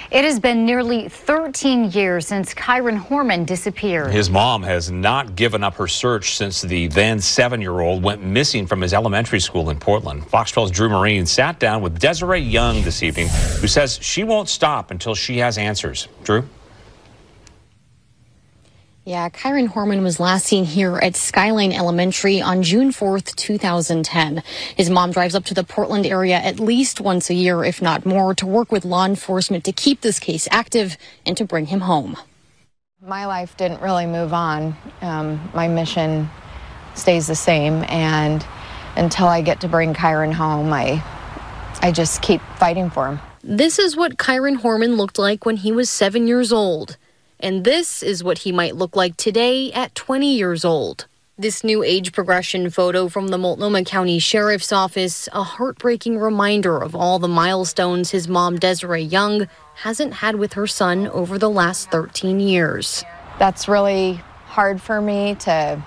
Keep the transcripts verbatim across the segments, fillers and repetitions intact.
It has been nearly thirteen years since Kyron Horman disappeared. His mom has not given up her search since the then seven-year-old went missing from his elementary school in Portland. Fox twelve's Drew Marine sat down with Desiree Young this evening, who says she won't stop until she has answers. Drew? Yeah, Kyron Horman was last seen here at Skyline Elementary on June fourth, two thousand ten. His mom drives up to the Portland area at least once a year, if not more, to work with law enforcement to keep this case active and to bring him home. My life didn't really move on. Um, my mission stays the same, and until I get to bring Kyron home, I, I just keep fighting for him. This is what Kyron Horman looked like when he was seven years old. And this is what he might look like today at twenty years old. This new age progression photo from the Multnomah County Sheriff's Office, a heartbreaking reminder of all the milestones his mom, Desiree Young, hasn't had with her son over the last thirteen years. That's really hard for me to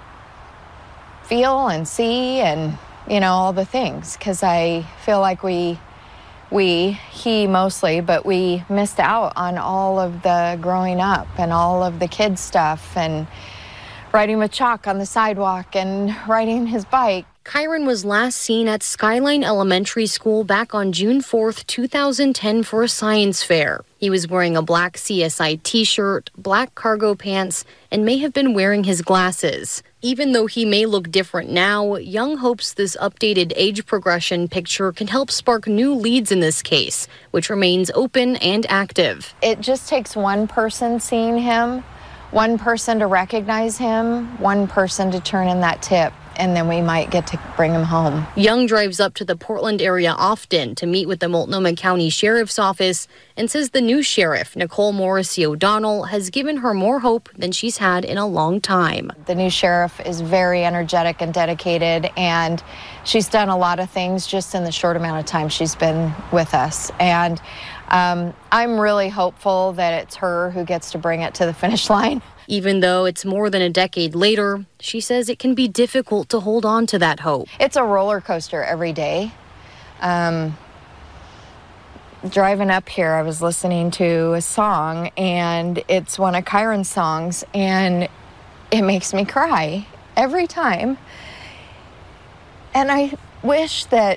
feel and see and, you know, all the things, because I feel like we We, he mostly, but we missed out on all of the growing up and all of the kids stuff and riding with chalk on the sidewalk and riding his bike. Kyron was last seen at Skyline Elementary School back on June fourth, two thousand ten for a science fair. He was wearing a black C S I t-shirt, black cargo pants, and may have been wearing his glasses. Even though he may look different now, Young hopes this updated age progression picture can help spark new leads in this case, which remains open and active. It just takes one person seeing him, one person to recognize him, one person to turn in that tip, and then we might get to bring him home. Young drives up to the Portland area often to meet with the Multnomah County Sheriff's Office and says the new sheriff, Nicole Morrissey O'Donnell, has given her more hope than she's had in a long time. The new sheriff is very energetic and dedicated, and she's done a lot of things just in the short amount of time she's been with us. And um, I'm really hopeful that it's her who gets to bring it to the finish line. Even though it's more than a decade later, she says it can be difficult to hold on to that hope. It's a roller coaster every day. Um, driving up here, I was listening to a song, and it's one of Kyron's songs, and it makes me cry every time. And I wish that,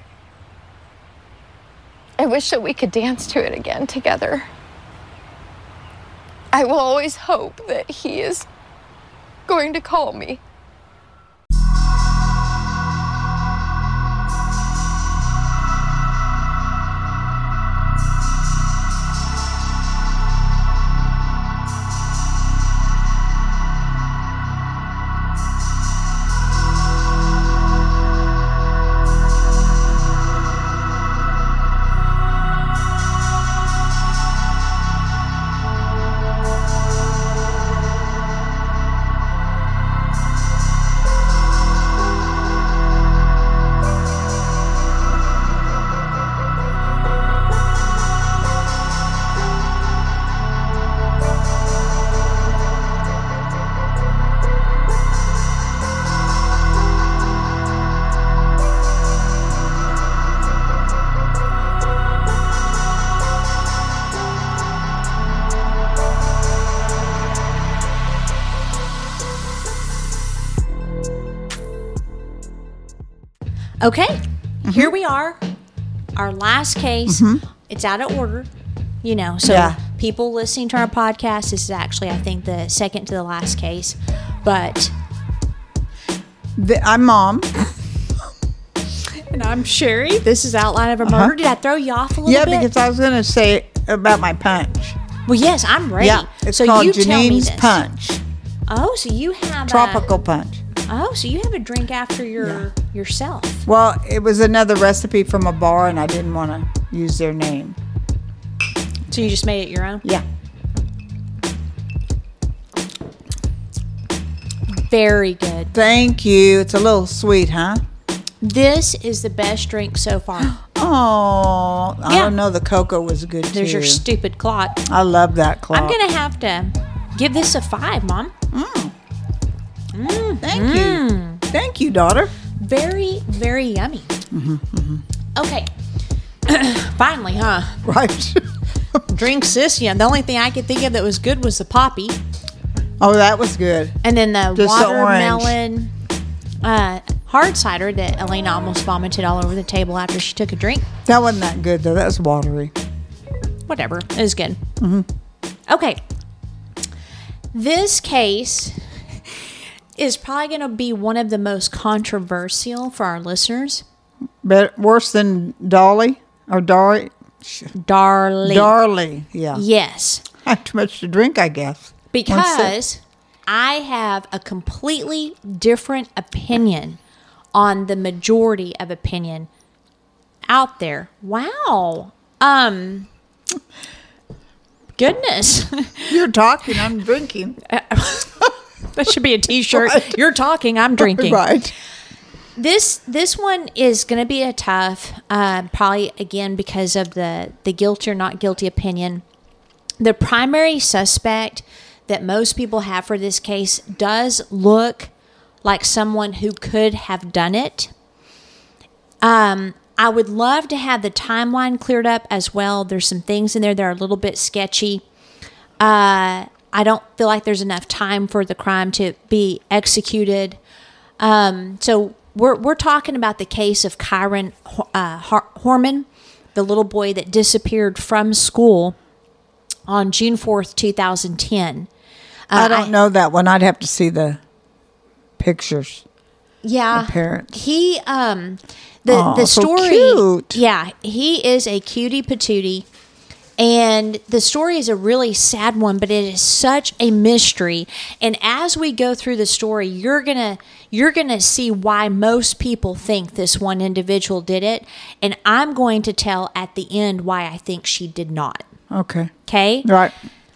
I wish that we could dance to it again together. I will always hope that he is going to call me. Okay, mm-hmm. Here we are, our last case. Mm-hmm. It's out of order, you know, so yeah. People listening to our podcast, this is actually, I think, the second to the last case, but... The, I'm Mom. And I'm Sherry. This is Outline of a Murder. Uh-huh. Did I throw you off a little yeah, bit? Yeah, because I was going to say about my punch. Well, yes, I'm ready. Yeah, it's so called you Janine's Punch. Oh, so you have Tropical a... Punch. Oh, so you have a drink after your yeah. yourself. Well, it was another recipe from a bar, and I didn't want to use their name. So you just made it your own? Yeah. Very good. Thank you. It's a little sweet, huh? This is the best drink so far. Oh, I yeah. don't know. The cocoa was good, There's too. There's your stupid clot. I love that clot. I'm going to have to give this a five, Mom. Mm. Mm. Thank mm. you. Thank you, daughter. Very, very yummy. Mm-hmm, mm-hmm. Okay. Finally, huh? Right. drinks this. You know, the only thing I could think of that was good was the poppy. Oh, that was good. And then the Just the watermelon uh, hard cider that Elena almost vomited all over the table after she took a drink. That wasn't that good, though. That was watery. Whatever. It was good. Mm-hmm. Okay. This case is probably going to be one of the most controversial for our listeners. But worse than Dolly or Dory? Darley. Darley, yeah. Yes. I had too much to drink, I guess. Because I have a completely different opinion on the majority of opinion out there. Wow. Um, goodness. You're talking, I'm drinking. That should be a t-shirt. Right. You're talking, I'm drinking. Right. This this one is going to be a tough, uh, probably, again, because of the, the guilty or not guilty opinion. The primary suspect that most people have for this case does look like someone who could have done it. Um, I would love to have the timeline cleared up as well. There's some things in there that are a little bit sketchy. Uh, I don't feel like there's enough time for the crime to be executed. Um, so we're we're talking about the case of Kyron uh, Horman, the little boy that disappeared from school on June fourth, two thousand ten. Uh, I don't I, know that one. I'd have to see the pictures. Yeah. The parents. He, um, the, Aww, the story. So cute. Yeah. He is a cutie patootie. And the story is a really sad one, but it is such a mystery. And as we go through the story, you're going to you're going to see why most people think this one individual did it. And I'm going to tell at the end why I think she did not. Okay. Okay? Right.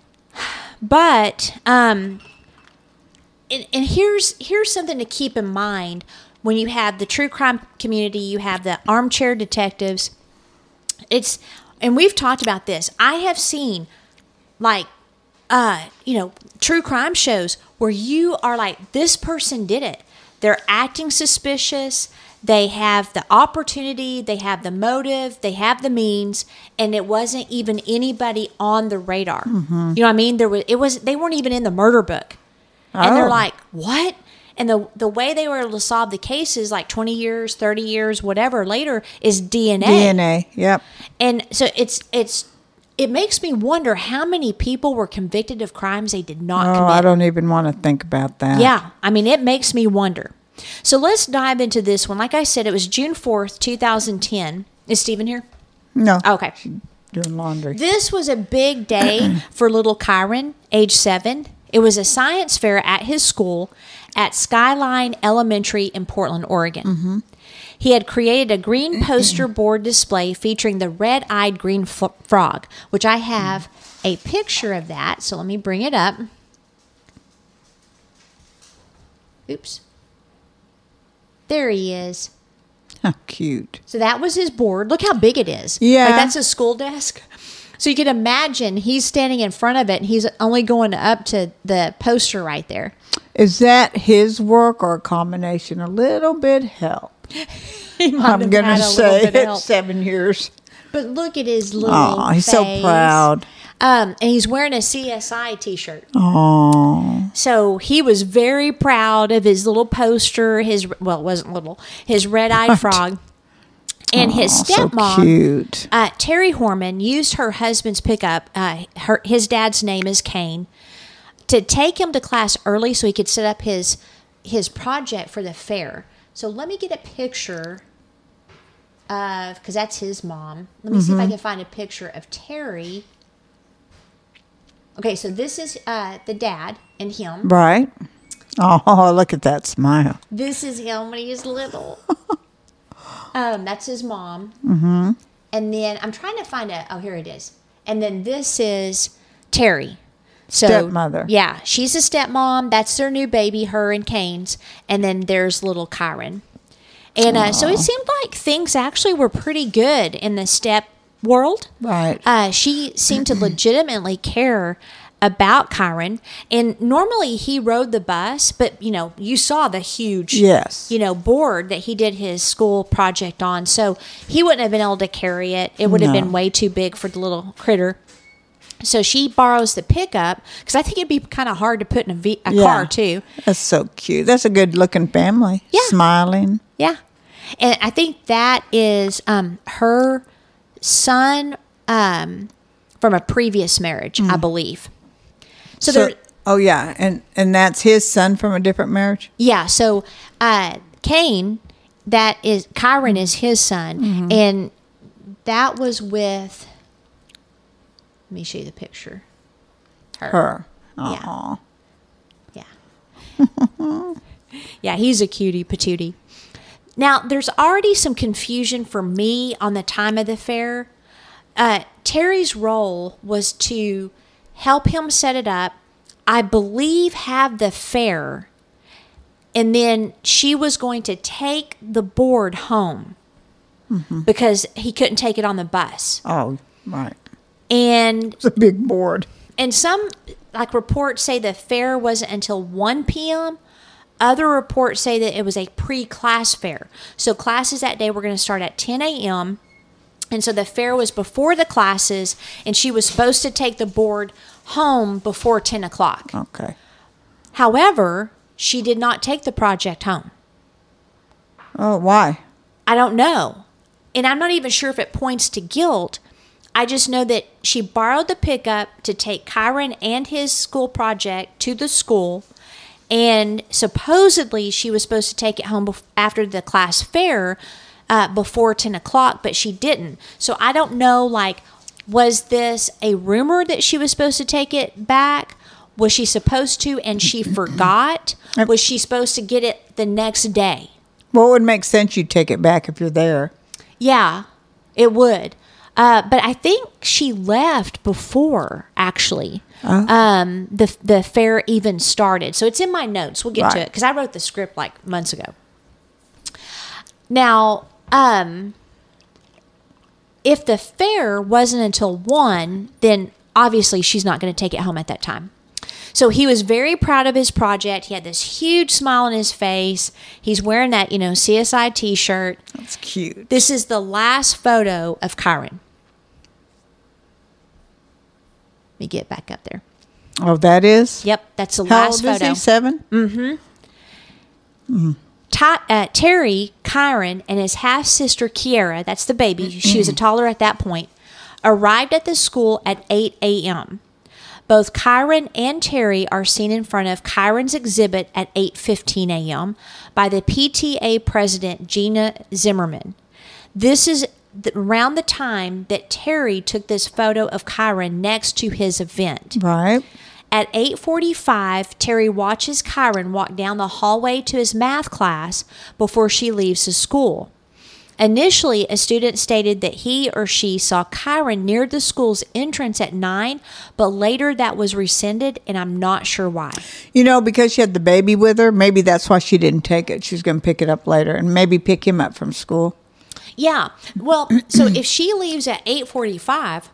But um and, and here's here's something to keep in mind when you have the true crime community, you have the armchair detectives. It's and we've talked about this. I have seen like uh, you know, true crime shows where you are like, this person did it. They're acting suspicious. They have the opportunity, they have the motive, they have the means, and it wasn't even anybody on the radar. Mm-hmm. You know what I mean? There was it was they weren't even in the murder book. Oh. And they're like, "What?" And the the way they were able to solve the cases, like twenty years, thirty years, whatever later, is D N A. D N A, yep. And so it's it's it makes me wonder how many people were convicted of crimes they did not oh, commit. I don't even want to think about that. Yeah, I mean, it makes me wonder. So let's dive into this one. Like I said, it was June fourth, two thousand ten. Is Stephen here? No. Okay. She's doing laundry. This was a big day for little Kyron, age seven. It was a science fair at his school at Skyline Elementary in Portland, Oregon. Mm-hmm. He had created a green poster board display featuring the red-eyed green f- frog, which I have a picture of that. So let me bring it up. Oops. There he is. How cute. So that was his board. Look how big it is. Yeah. Like that's a school desk. So you can imagine he's standing in front of it and he's only going up to the poster right there. Is that his work or a combination? A little bit help. I'm going to say it's seven years. But look at his little Oh, he's face. so proud. Um, and he's wearing a C S I t-shirt. Oh. So he was very proud of his little poster, his, well, it wasn't little, his red-eyed frog. And his stepmom, so cute. Uh, Terry Horman, used her husband's pickup, uh, her, his dad's name is Kane, to take him to class early so he could set up his his project for the fair. So let me get a picture of, because that's his mom. Let me mm-hmm. see if I can find a picture of Terry. Okay, so this is uh, the dad and him. Right. Oh, look at that smile. This is him when he was little. um, that's his mom. Mm-hmm. And then I'm trying to find a, oh, here it is. And then this is Terry. So, stepmother. Yeah, she's a stepmom. That's their new baby, her and Kane's. And then there's little Kyron. And uh, so it seemed like things actually were pretty good in the step world. Right. Uh, she seemed to legitimately care about Kyron. And normally he rode the bus, but, you know, you saw the huge, yes. you know, board that he did his school project on. So he wouldn't have been able to carry it. It would have No. been way too big for the little critter. So she borrows the pickup because I think it'd be kind of hard to put in a, v- a Yeah. car too. That's so cute. That's a good looking family. Yeah. Smiling. Yeah. And I think that is um, her son um, from a previous marriage, I believe. So, So, there, oh yeah, and and that's his son from a different marriage. yeah. So uh, Cain, that is Chiron, is his son, and that was with. Let me show you the picture. Her. Yeah. Aw. Yeah. Yeah, he's a cutie patootie. Now, there's already some confusion for me on the time of the fair. Uh, Terry's role was to help him set it up, I believe have the fair, and then she was going to take the board home because he couldn't take it on the bus. Oh, right. And It's a big board. And some like reports say the fair wasn't until one p.m. Other reports say that it was a pre-class fair. So classes that day were going to start at ten a.m. And so the fair was before the classes, and she was supposed to take the board home before ten o'clock. Okay. However, she did not take the project home. Oh, why? I don't know. And I'm not even sure if it points to guilt. I just know that she borrowed the pickup to take Chiron and his school project to the school. And supposedly she was supposed to take it home bef- after the class fair uh, before ten o'clock, but she didn't. So I don't know, like, was this a rumor that she was supposed to take it back? Was she supposed to and she forgot? Was she supposed to get it the next day? Well, it would make sense you'd take it back if you're there. Yeah, it would. Uh, but I think she left before, actually, Oh. um, the the fair even started. So it's in my notes. We'll get to Right. it because I wrote the script like months ago. Now, um, if the fair wasn't until one, then obviously she's not going to take it home at that time. So he was very proud of his project. He had this huge smile on his face. He's wearing that, you know, C S I T-shirt. That's cute. This is the last photo of Chiron. Let me get back up there. Oh, that is? Yep, that's the How last old photo. is he? Seven? Ta- uh, Terry, Chiron, and his half-sister Kiera, that's the baby, she was a toddler at that point, arrived at the school at eight a.m. Both Chiron and Terry are seen in front of Chiron's exhibit at eight fifteen a.m. by the P T A president, Gina Zimmerman. This is th- around the time that Terry took this photo of Chiron next to his event. Right. At eight forty-five, Terry watches Chiron walk down the hallway to his math class before she leaves the school. Initially, a student stated that he or she saw Chiron near the school's entrance at nine, but later that was rescinded, and I'm not sure why. You know, because she had the baby with her, maybe that's why she didn't take it. She's going to pick it up later and maybe pick him up from school. Yeah. Well, so if she leaves at eight forty-five,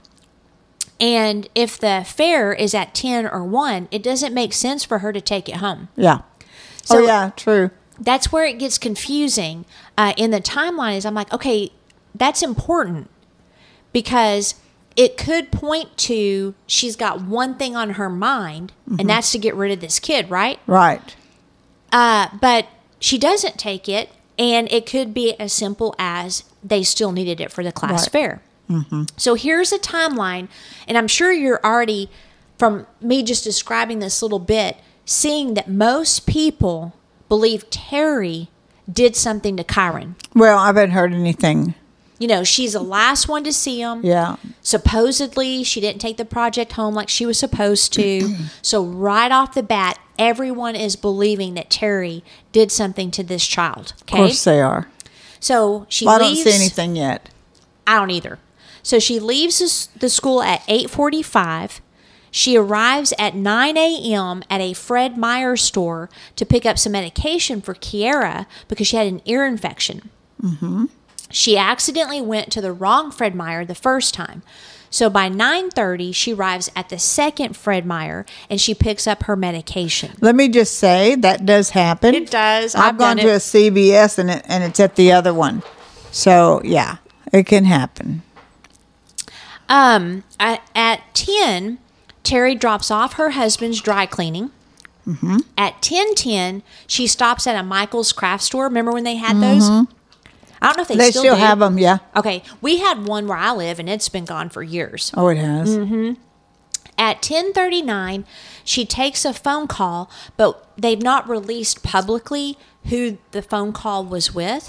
and if the fair is at ten or one, it doesn't make sense for her to take it home. Yeah. So- oh, yeah, true. That's where it gets confusing uh, in the timeline. Is I'm like, okay, that's important because it could point to she's got one thing on her mind, and that's to get rid of this kid, right? Right. Uh, but she doesn't take it, and it could be as simple as they still needed it for the class Right. fair. So here's a timeline, and I'm sure you're already, from me just describing this little bit, seeing that most people believe Terry did something to Chiron. Well, I haven't heard anything. You know, she's the last one to see him. Yeah. Supposedly, she didn't take the project home like she was supposed to. So right off the bat, everyone is believing that Terry did something to this child. Okay. Of course they are. So she Well, I leaves. don't see anything yet. I don't either. So she leaves this- the school at eight forty-five. She arrives at nine a.m. at a Fred Meyer store to pick up some medication for Kiera because she had an ear infection. Mm-hmm. She accidentally went to the wrong Fred Meyer the first time. So by nine thirty, she arrives at the second Fred Meyer and she picks up her medication. Let me just say that does happen. It does. I've, I've gone done to it. a C V S and it, and it's at the other one. So yeah, it can happen. Um, at, at ten, Terry drops off her husband's dry cleaning. Mm-hmm. At ten ten, she stops at a Michael's craft store. Remember when they had those? Mm-hmm. I don't know if they, they still, still do. have them, yeah. Okay, we had one where I live, and it's been gone for years. Oh, it has? Mm-hmm. At ten thirty-nine, she takes a phone call, but they've not released publicly who the phone call was with.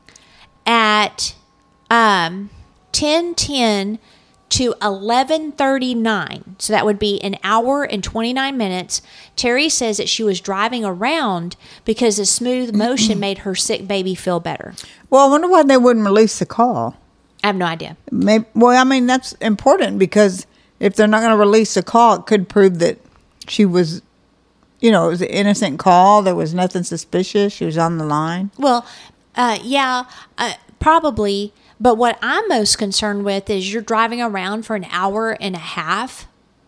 At um, ten ten to eleven thirty-nine, so that would be an hour and twenty-nine minutes, Terry says that she was driving around because the smooth motion made her sick baby feel better. Well, I wonder why they wouldn't release the call. I have no idea. Maybe, well, I mean, that's important because if they're not going to release the call, it could prove that she was, you know, it was an innocent call. There was nothing suspicious. She was on the line. Well, uh, yeah, uh, probably. But what I'm most concerned with is you're driving around for an hour and a half.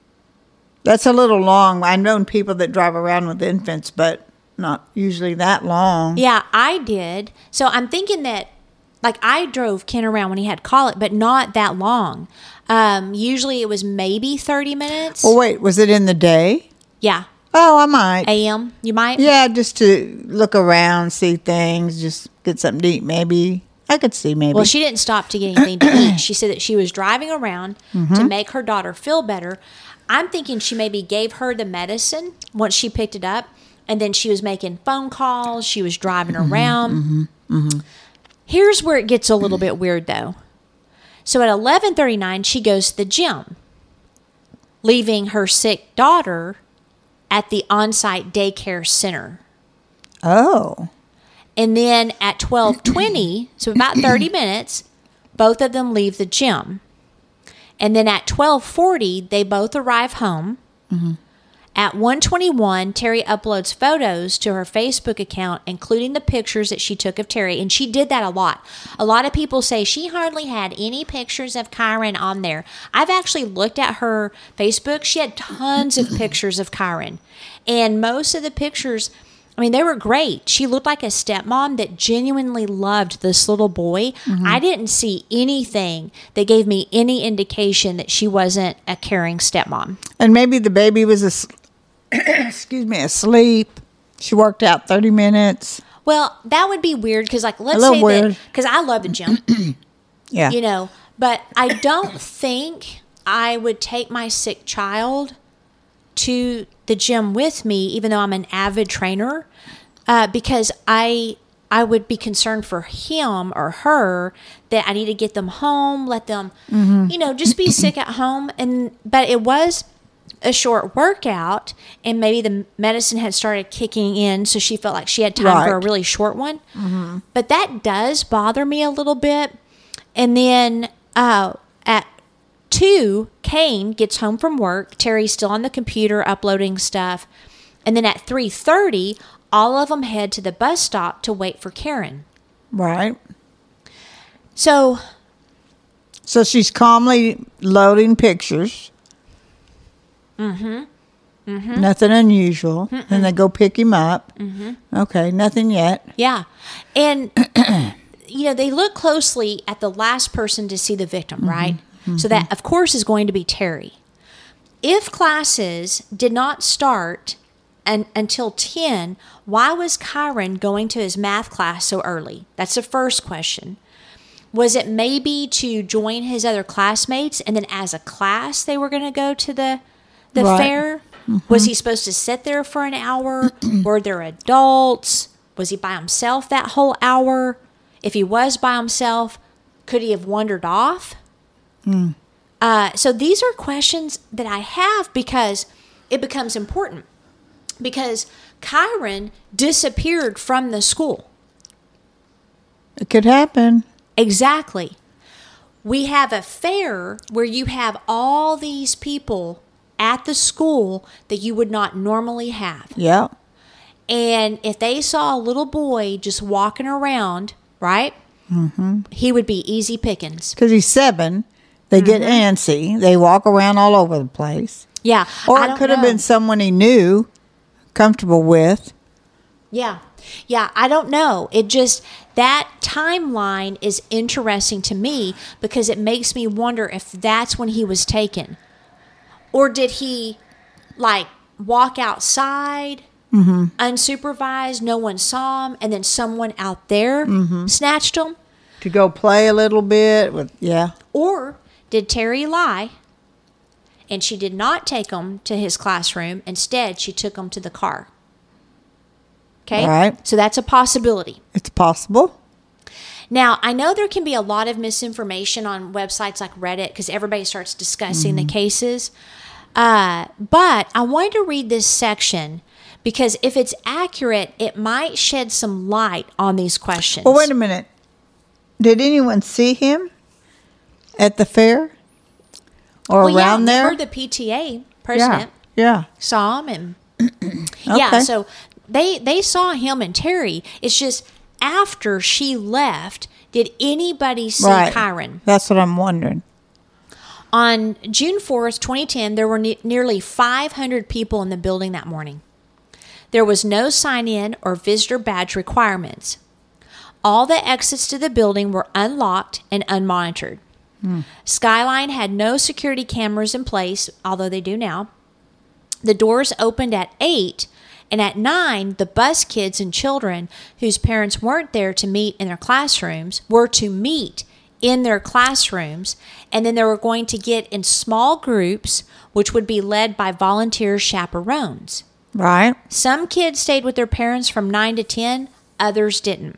That's a little long. I've known people that drive around with infants, but not usually that long. Yeah, I did. So I'm thinking that, like, I drove Ken around when he had colic, but not that long. Um, usually it was maybe thirty minutes. Well, wait, was it in the day? Yeah. Oh, I might. A M, you might? Yeah, just to look around, see things, just get something to eat, maybe. I could see maybe. Well, she didn't stop to get anything to eat. She said that she was driving around mm-hmm. to make her daughter feel better. I'm thinking she maybe gave her the medicine once she picked it up, and then she was making phone calls. She was driving mm-hmm, around. Mm-hmm, mm-hmm. Here's where it gets a little bit weird, though. So at eleven thirty-nine, she goes to the gym, leaving her sick daughter at the on-site daycare center. Oh. And then at twelve twenty, so about thirty minutes, both of them leave the gym. And then at twelve forty, they both arrive home. Mm-hmm. At one twenty-one, Terry uploads photos to her Facebook account, including the pictures that she took of Terry. And she did that a lot. A lot of people say she hardly had any pictures of Kyron on there. I've actually looked at her Facebook. She had tons of pictures of Kyron. And most of the pictures, I mean, they were great. She looked like a stepmom that genuinely loved this little boy. Mm-hmm. I didn't see anything that gave me any indication that she wasn't a caring stepmom. And maybe the baby was, a, excuse me, asleep. She worked out thirty minutes. Well, that would be weird because, like, let's a little say weird. that, because I love the gym. Yeah. You know, but I don't think I would take my sick child to the gym with me, even though I'm an avid trainer, uh, because I I would be concerned for him or her that I need to get them home, let them, mm-hmm. you know, just be sick at home. And but it was a short workout, and maybe the medicine had started kicking in, so she felt like she had time right. for a really short one. Mm-hmm. But that does bother me a little bit. And then uh, at two, Kane gets home from work. Terry's still on the computer uploading stuff. And then at three thirty, all of them head to the bus stop to wait for Karen. Right. So... So she's calmly loading pictures. Mm-hmm. Mm-hmm. Nothing unusual. Mm-mm. Then they go pick him up. Mm-hmm. Okay, nothing yet. Yeah. And, you know, they look closely at the last person to see the victim, mm-hmm. right? Mm-hmm. So that, of course, is going to be Terry. If classes did not start an, until ten, why was Kyron going to his math class so early? That's the first question. Was it maybe to join his other classmates, and then as a class they were going to go to the the right. fair? Mm-hmm. Was he supposed to sit there for an hour? Were there adults? Was he by himself that whole hour? If he was by himself, could he have wandered off? Mm. Uh, so these are questions that I have because it becomes important. Because Kyron disappeared from the school. It could happen. Exactly. We have a fair where you have all these people at the school that you would not normally have. Yeah. And if they saw a little boy just walking around, right, mm-hmm. he would be easy pickings. Because he's seven. They mm-hmm. get antsy. They walk around all over the place. Yeah. Or it could know. have been someone he knew, comfortable with. Yeah. Yeah, I don't know. It just, that timeline is interesting to me because it makes me wonder if that's when he was taken. Or did he, like, walk outside, mm-hmm. unsupervised, no one saw him, and then someone out there mm-hmm. snatched him? To go play a little bit with, yeah. Or did Terry lie, and she did not take him to his classroom. Instead, she took him to the car. Okay? Right. So that's a possibility. It's possible. Now, I know there can be a lot of misinformation on websites like Reddit because everybody starts discussing mm-hmm. the cases. Uh, but I wanted to read this section because if it's accurate, it might shed some light on these questions. Well, wait a minute. Did anyone see him at the fair or well, around yeah, there? Remember the P T A president yeah, yeah. saw him. and okay. Yeah, so they, they saw him and Terry. It's just after she left, did anybody see right. Kyron? That's what I'm wondering. On June fourth, twenty ten, there were ne- nearly five hundred people in the building that morning. There was no sign-in or visitor badge requirements. All the exits to the building were unlocked and unmonitored. Hmm. Skyline had no security cameras in place, although they do now. The doors opened at eight, and at nine, the bus kids and children whose parents weren't there to meet in their classrooms were to meet in their classrooms, and then they were going to get in small groups, which would be led by volunteer chaperones. Right. Some kids stayed with their parents from nine to ten, others didn't.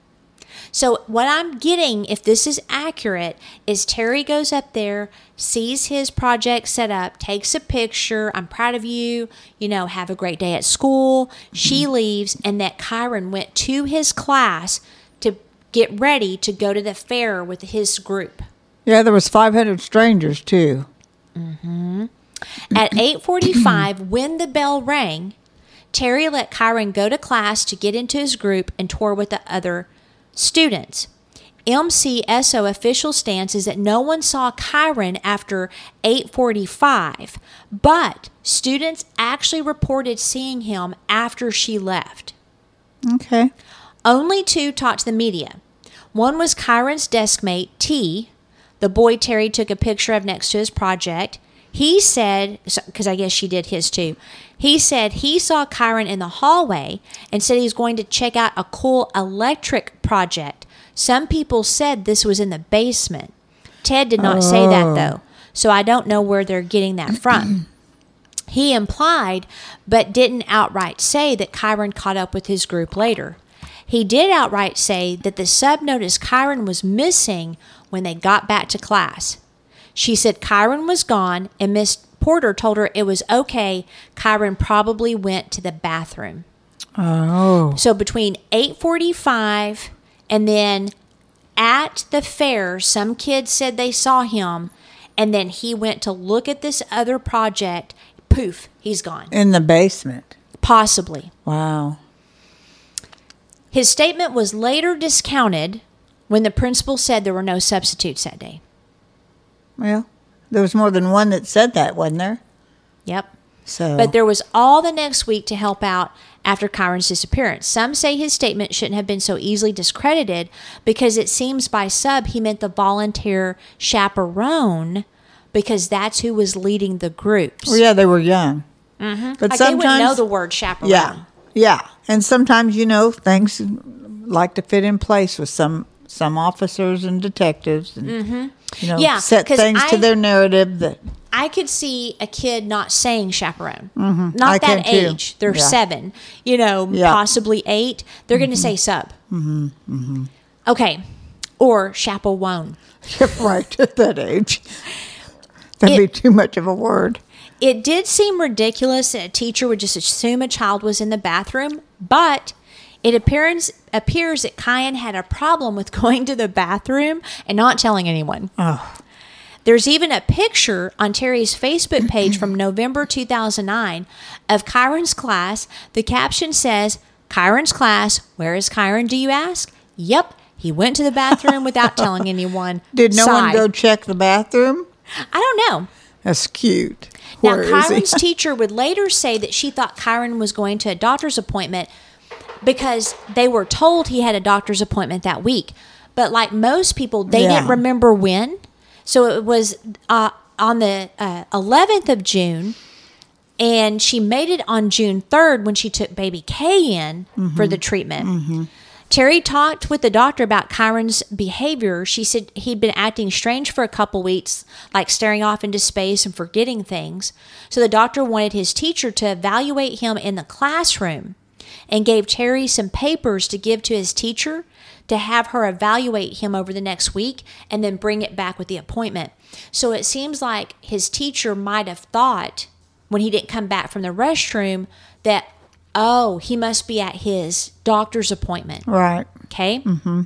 So what I'm getting, if this is accurate, is Terry goes up there, sees his project set up, takes a picture, I'm proud of you, you know, have a great day at school. Mm-hmm. She leaves, and that Kyron went to his class to get ready to go to the fair with his group. Yeah, there was five hundred strangers, too. Mm-hmm. At eight forty-five, when the bell rang, Terry let Kyron go to class to get into his group and tour with the other students. M C S O official stance is that no one saw Kyron after eight forty-five, but students actually reported seeing him after she left. Okay. Only two talked to the media. One was Kyron's desk mate, T, the boy Terry took a picture of next to his project. He said, because I guess she did his too, he said he saw Kyron in the hallway and said he was going to check out a cool electric project. Some people said this was in the basement. Ted did not oh. say that, though, so I don't know where they're getting that from. He implied, but didn't outright say that Kyron caught up with his group later. He did outright say that the sub noticed Kyron was missing when they got back to class. She said Kyron was gone, and Miss Porter told her it was okay. Kyron probably went to the bathroom. Oh. So between eight forty-five and then at the fair, some kids said they saw him, and then he went to look at this other project. Poof, he's gone. In the basement. Possibly. Wow. His statement was later discounted when the principal said there were no substitutes that day. Well, there was more than one that said that, wasn't there? Yep. So, but there was all the next week to help out after Kyron's disappearance. Some say his statement shouldn't have been so easily discredited because it seems by sub he meant the volunteer chaperone because that's who was leading the groups. Well, yeah, they were young. Mm-hmm. But like sometimes they wouldn't know the word chaperone. Yeah, yeah. And sometimes, you know, things like to fit in place with some some officers and detectives and, mm-hmm. you know, yeah, set things I, to their narrative that... I could see a kid not saying chaperone. Mm-hmm. Not I that age. Too. They're yeah. seven, you know, yeah. possibly eight. They're mm-hmm. going to say sub. Mm-hmm. Mm-hmm. Okay. Or chaperone. Right, at that age. That'd it, be too much of a word. It did seem ridiculous that a teacher would just assume a child was in the bathroom, but it appears, appears that Kyan had a problem with going to the bathroom and not telling anyone. Oh. There's even a picture on Terry's Facebook page from November two thousand nine of Kyron's class. The caption says, Kyron's class, where is Kyron, do you ask? Yep, he went to the bathroom without telling anyone. Did no Sigh. one go check the bathroom? I don't know. That's cute. Now, Where Kyron's teacher would later say that she thought Kyron was going to a doctor's appointment because they were told he had a doctor's appointment that week. But like most people, they yeah. didn't remember when. So it was uh, on the uh, eleventh of June, and she made it on June third when she took baby Kay in mm-hmm. for the treatment. Mm-hmm. Terry talked with the doctor about Kyron's behavior. She said he'd been acting strange for a couple weeks, like staring off into space and forgetting things. So the doctor wanted his teacher to evaluate him in the classroom and gave Terry some papers to give to his teacher to have her evaluate him over the next week and then bring it back with the appointment. So it seems like his teacher might have thought when he didn't come back from the restroom that, oh, he must be at his doctor's appointment. Right. Okay? Mm-hmm.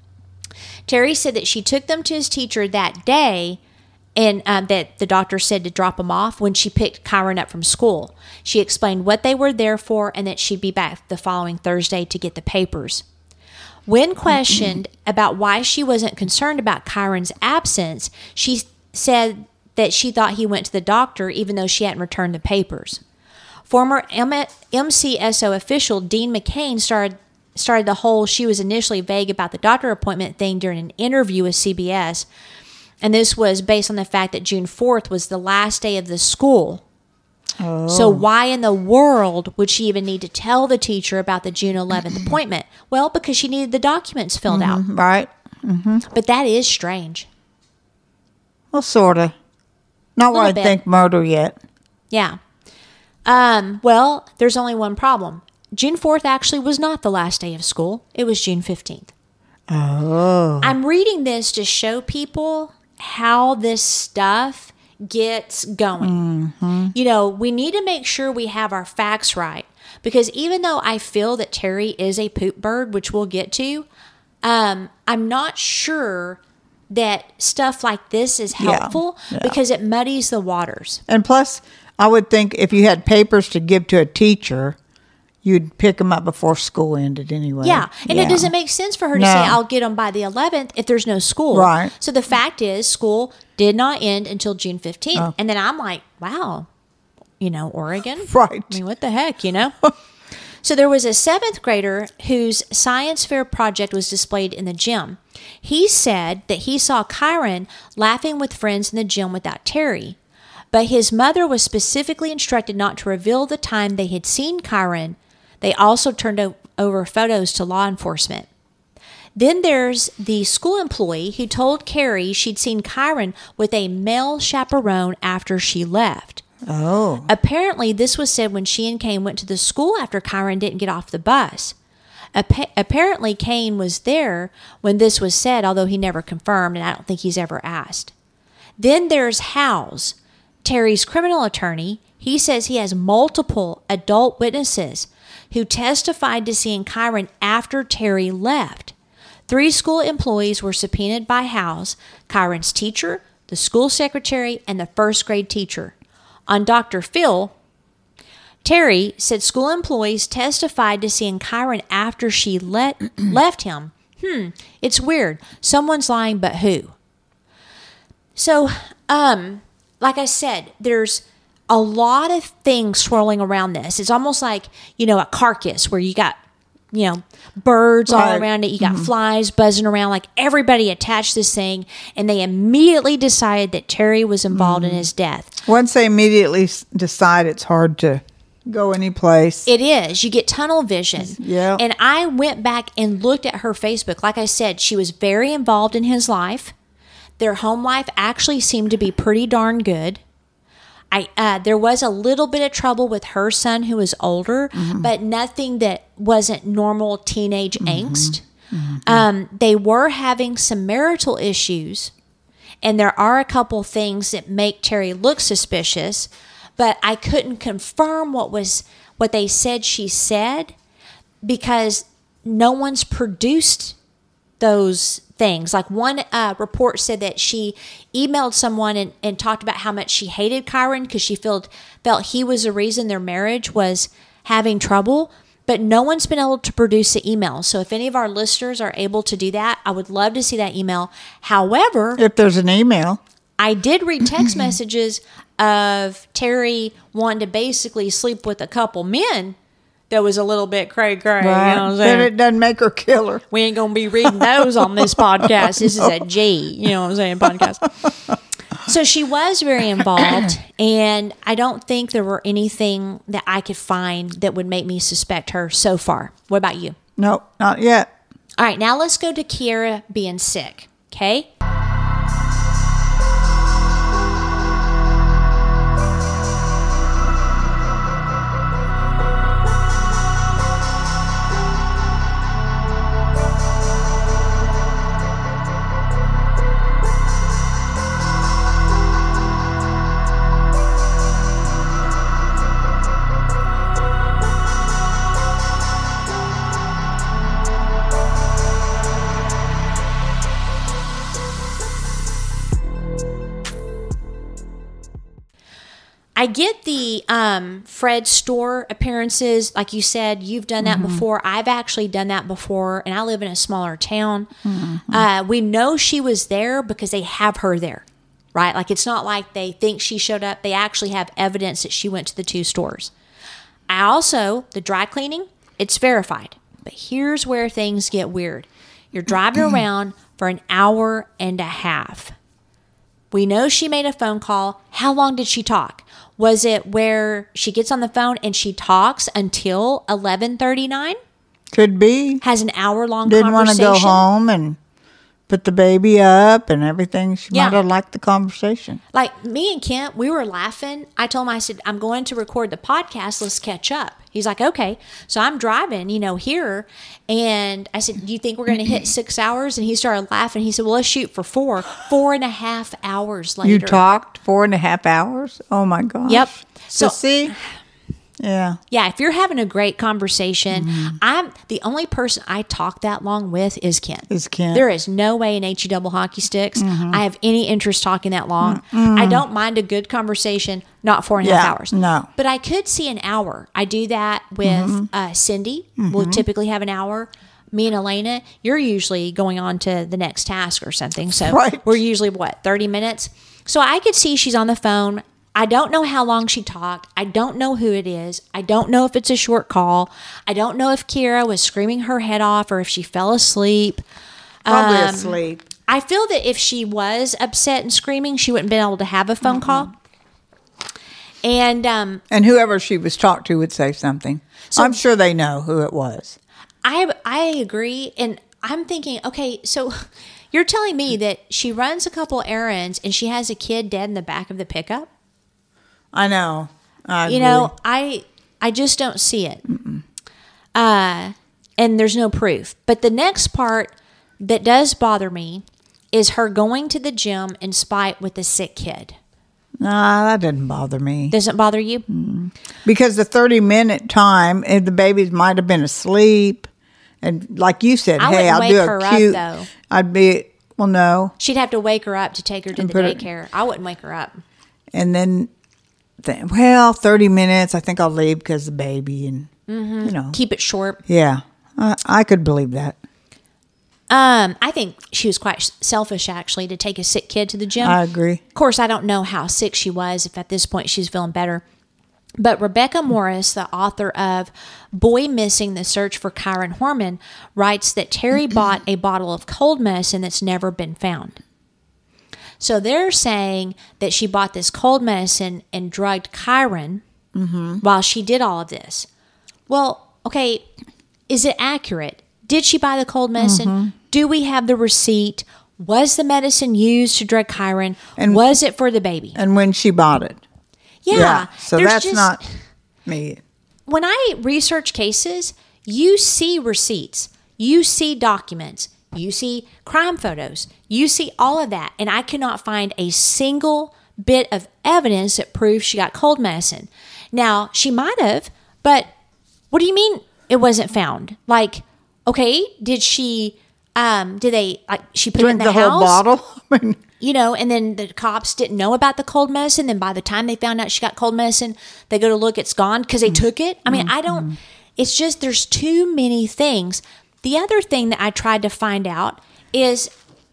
Terry said that she took them to his teacher that day and um, that the doctor said to drop him off when she picked Kyron up from school. She explained what they were there for and that she'd be back the following Thursday to get the papers. When questioned mm-hmm. about why she wasn't concerned about Kyron's absence, she said that she thought he went to the doctor even though she hadn't returned the papers. Former M C S O official Dean McCain started started the whole she was initially vague about the doctor appointment thing during an interview with C B S. And this was based on the fact that June fourth was the last day of the school. Oh. So why in the world would she even need to tell the teacher about the June eleventh appointment? Well, because she needed the documents filled mm-hmm, out. Right. Mm-hmm. But that is strange. Well, sort of. Not what I bit. think murder yet. Yeah. Um, well, there's only one problem. June fourth actually was not the last day of school. It was June fifteenth. Oh. I'm reading this to show people how this stuff gets going. Mm-hmm. You know, we need to make sure we have our facts right. Because even though I feel that Terry is a poop bird, which we'll get to, um, I'm not sure that stuff like this is helpful yeah, yeah. because it muddies the waters. And plus, I would think if you had papers to give to a teacher, you'd pick them up before school ended anyway. Yeah, and yeah. it doesn't make sense for her to no. say, I'll get them by the eleventh if there's no school. Right. So the fact is, school did not end until June fifteenth. Oh. And then I'm like, wow, you know, Oregon? Right. I mean, what the heck, you know? So there was a seventh grader whose science fair project was displayed in the gym. He said that he saw Kyron laughing with friends in the gym without Terry. But his mother was specifically instructed not to reveal the time they had seen Kyron. They also turned o- over photos to law enforcement. Then there's the school employee who told Carrie she'd seen Kyron with a male chaperone after she left. Oh. Apparently, this was said when she and Kane went to the school after Kyron didn't get off the bus. Appa- apparently, Kane was there when this was said, although he never confirmed, and I don't think he's ever asked. Then there's Howes, Terry's criminal attorney. He says he has multiple adult witnesses who testified to seeing Kyron after Terry left. Three school employees were subpoenaed by Howes: Kyron's teacher, the school secretary, and the first grade teacher. On Doctor Phil, Terry said school employees testified to seeing Kyron after she let, left him. Hmm, it's weird. Someone's lying, but who? So, um, like I said, there's a lot of things swirling around this. It's almost like, you know, a carcass where you got, you know, birds all right. around it. You got mm-hmm. flies buzzing around. Like everybody attached this thing, and they immediately decided that Terry was involved mm-hmm. in his death. Once they immediately decide, it's hard to go any place. It is. You get tunnel vision. Yeah. And I went back and looked at her Facebook. Like I said, she was very involved in his life. Their home life actually seemed to be pretty darn good. I uh, there was a little bit of trouble with her son who was older, mm-hmm. but nothing that wasn't normal teenage mm-hmm. angst. Mm-hmm. Um, they were having some marital issues, and there are a couple things that make Terry look suspicious, but I couldn't confirm what was what they said she said because no one's produced those things. Like one uh, report said that she emailed someone and, and talked about how much she hated Kyron because she felt felt he was the reason their marriage was having trouble, but no one's been able to produce the email. So if any of our listeners are able to do that, I would love to see that email. However, if there's an email, I did read text messages of Terry wanting to basically sleep with a couple men. That was a little bit cray cray. Right. You know what I'm then saying? it doesn't make her killer. We ain't going to be reading those on this podcast. This is a G, you know what I'm saying, podcast. So she was very involved, and I don't think there were anything that I could find that would make me suspect her so far. What about you? Nope, not yet. All right, now let's go to Kiera being sick, okay? I get the um, Fred store appearances. Like you said, you've done that mm-hmm. before. I've actually done that before, and I live in a smaller town. Mm-hmm. Uh, we know she was there because they have her there, right? Like, it's not like they think she showed up. They actually have evidence that she went to the two stores. I also, the dry cleaning, it's verified. But here's where things get weird. You're driving around for an hour and a half. We know she made a phone call. How long did she talk? Was it where she gets on the phone and she talks until eleven thirty-nine? Could be. Has an hour-long Didn't conversation. want to go home and put the baby up and everything. She Yeah. might have liked the conversation. Like, me and Kent, we were laughing. I told him, I said, I'm going to record the podcast. Let's catch up. He's like, okay. So I'm driving, you know, here. And I said, do you think we're going to hit six hours? And he started laughing. He said, well, let's shoot for four. Four and a half hours later. You talked four and a half hours? Oh, my gosh. Yep. So, So- see? Yeah. Yeah, if you're having a great conversation, Mm-hmm. I'm the only person I talk that long with is Kent. Is Kent. There is no way in H E double hockey sticks Mm-hmm. I have any interest talking that long. I don't mind a good conversation, not four and a half Yeah, hours. no. But I could see an hour. I do that with Mm-hmm. uh, Cindy. We'll typically have an hour. Me and Elena, you're usually going on to the next task or something. So Right. we're usually, what, thirty minutes? So I could see she's on the phone. I don't know how long she talked. I don't know who it is. I don't know if it's a short call. I don't know if Kiera was screaming her head off or if she fell asleep. Probably Um, asleep. I feel that if she was upset and screaming, she wouldn't have been able to have a phone call. And um, And whoever she was talked to would say something. So- I'm sure they know who it was. I I agree, and I'm thinking, okay, so you're telling me that she runs a couple errands and she has a kid dead in the back of the pickup? I know. I You agree. know, I I just don't see it. Uh, and there's no proof. But the next part that does bother me is her going to the gym in spite with a sick kid. Nah, that didn't bother me. Doesn't bother you? Because the thirty minute time, and the babies might have been asleep. And like you said, I hey, wouldn't I'll wake do a her up, cute. though. I'd be, well, no. She'd have to wake her up to take her to And the put it- daycare. I wouldn't wake her up. And then, th- well, thirty minutes, I think I'll leave because the baby and, you know. Keep it short. Yeah, I, I could believe that. Um, I think she was quite selfish, actually, to take a sick kid to the gym. I agree. Of course, I don't know how sick she was, if at this point she's feeling better. But Rebecca Morris, the author of Boy Missing, The Search for Kyron Horman, writes that Terry bought a bottle of cold medicine that's never been found. So they're saying that she bought this cold medicine and drugged Kyron Mm-hmm. while she did all of this. Well, okay, is it accurate? Did she buy the cold medicine? Mm-hmm. Do we have the receipt? Was the medicine used to drug Kyron? And- was it for the baby? And when she bought it. Yeah. So there's that's just- not me. When I research cases, you see receipts, you see documents, you see crime photos, you see all of that. And I cannot find a single bit of evidence that proves she got cold medicine. Now, she might have, but what do you mean it wasn't found? Like, okay, did she, um, did they, like, she put Drink it in the, the whole house? bottle. I mean, You know, and then the cops didn't know about the cold medicine. Then by the time they found out she got cold medicine, they go to look, it's gone because they took it. I mean, I don't, it's just there's too many things. The other thing that I tried to find out is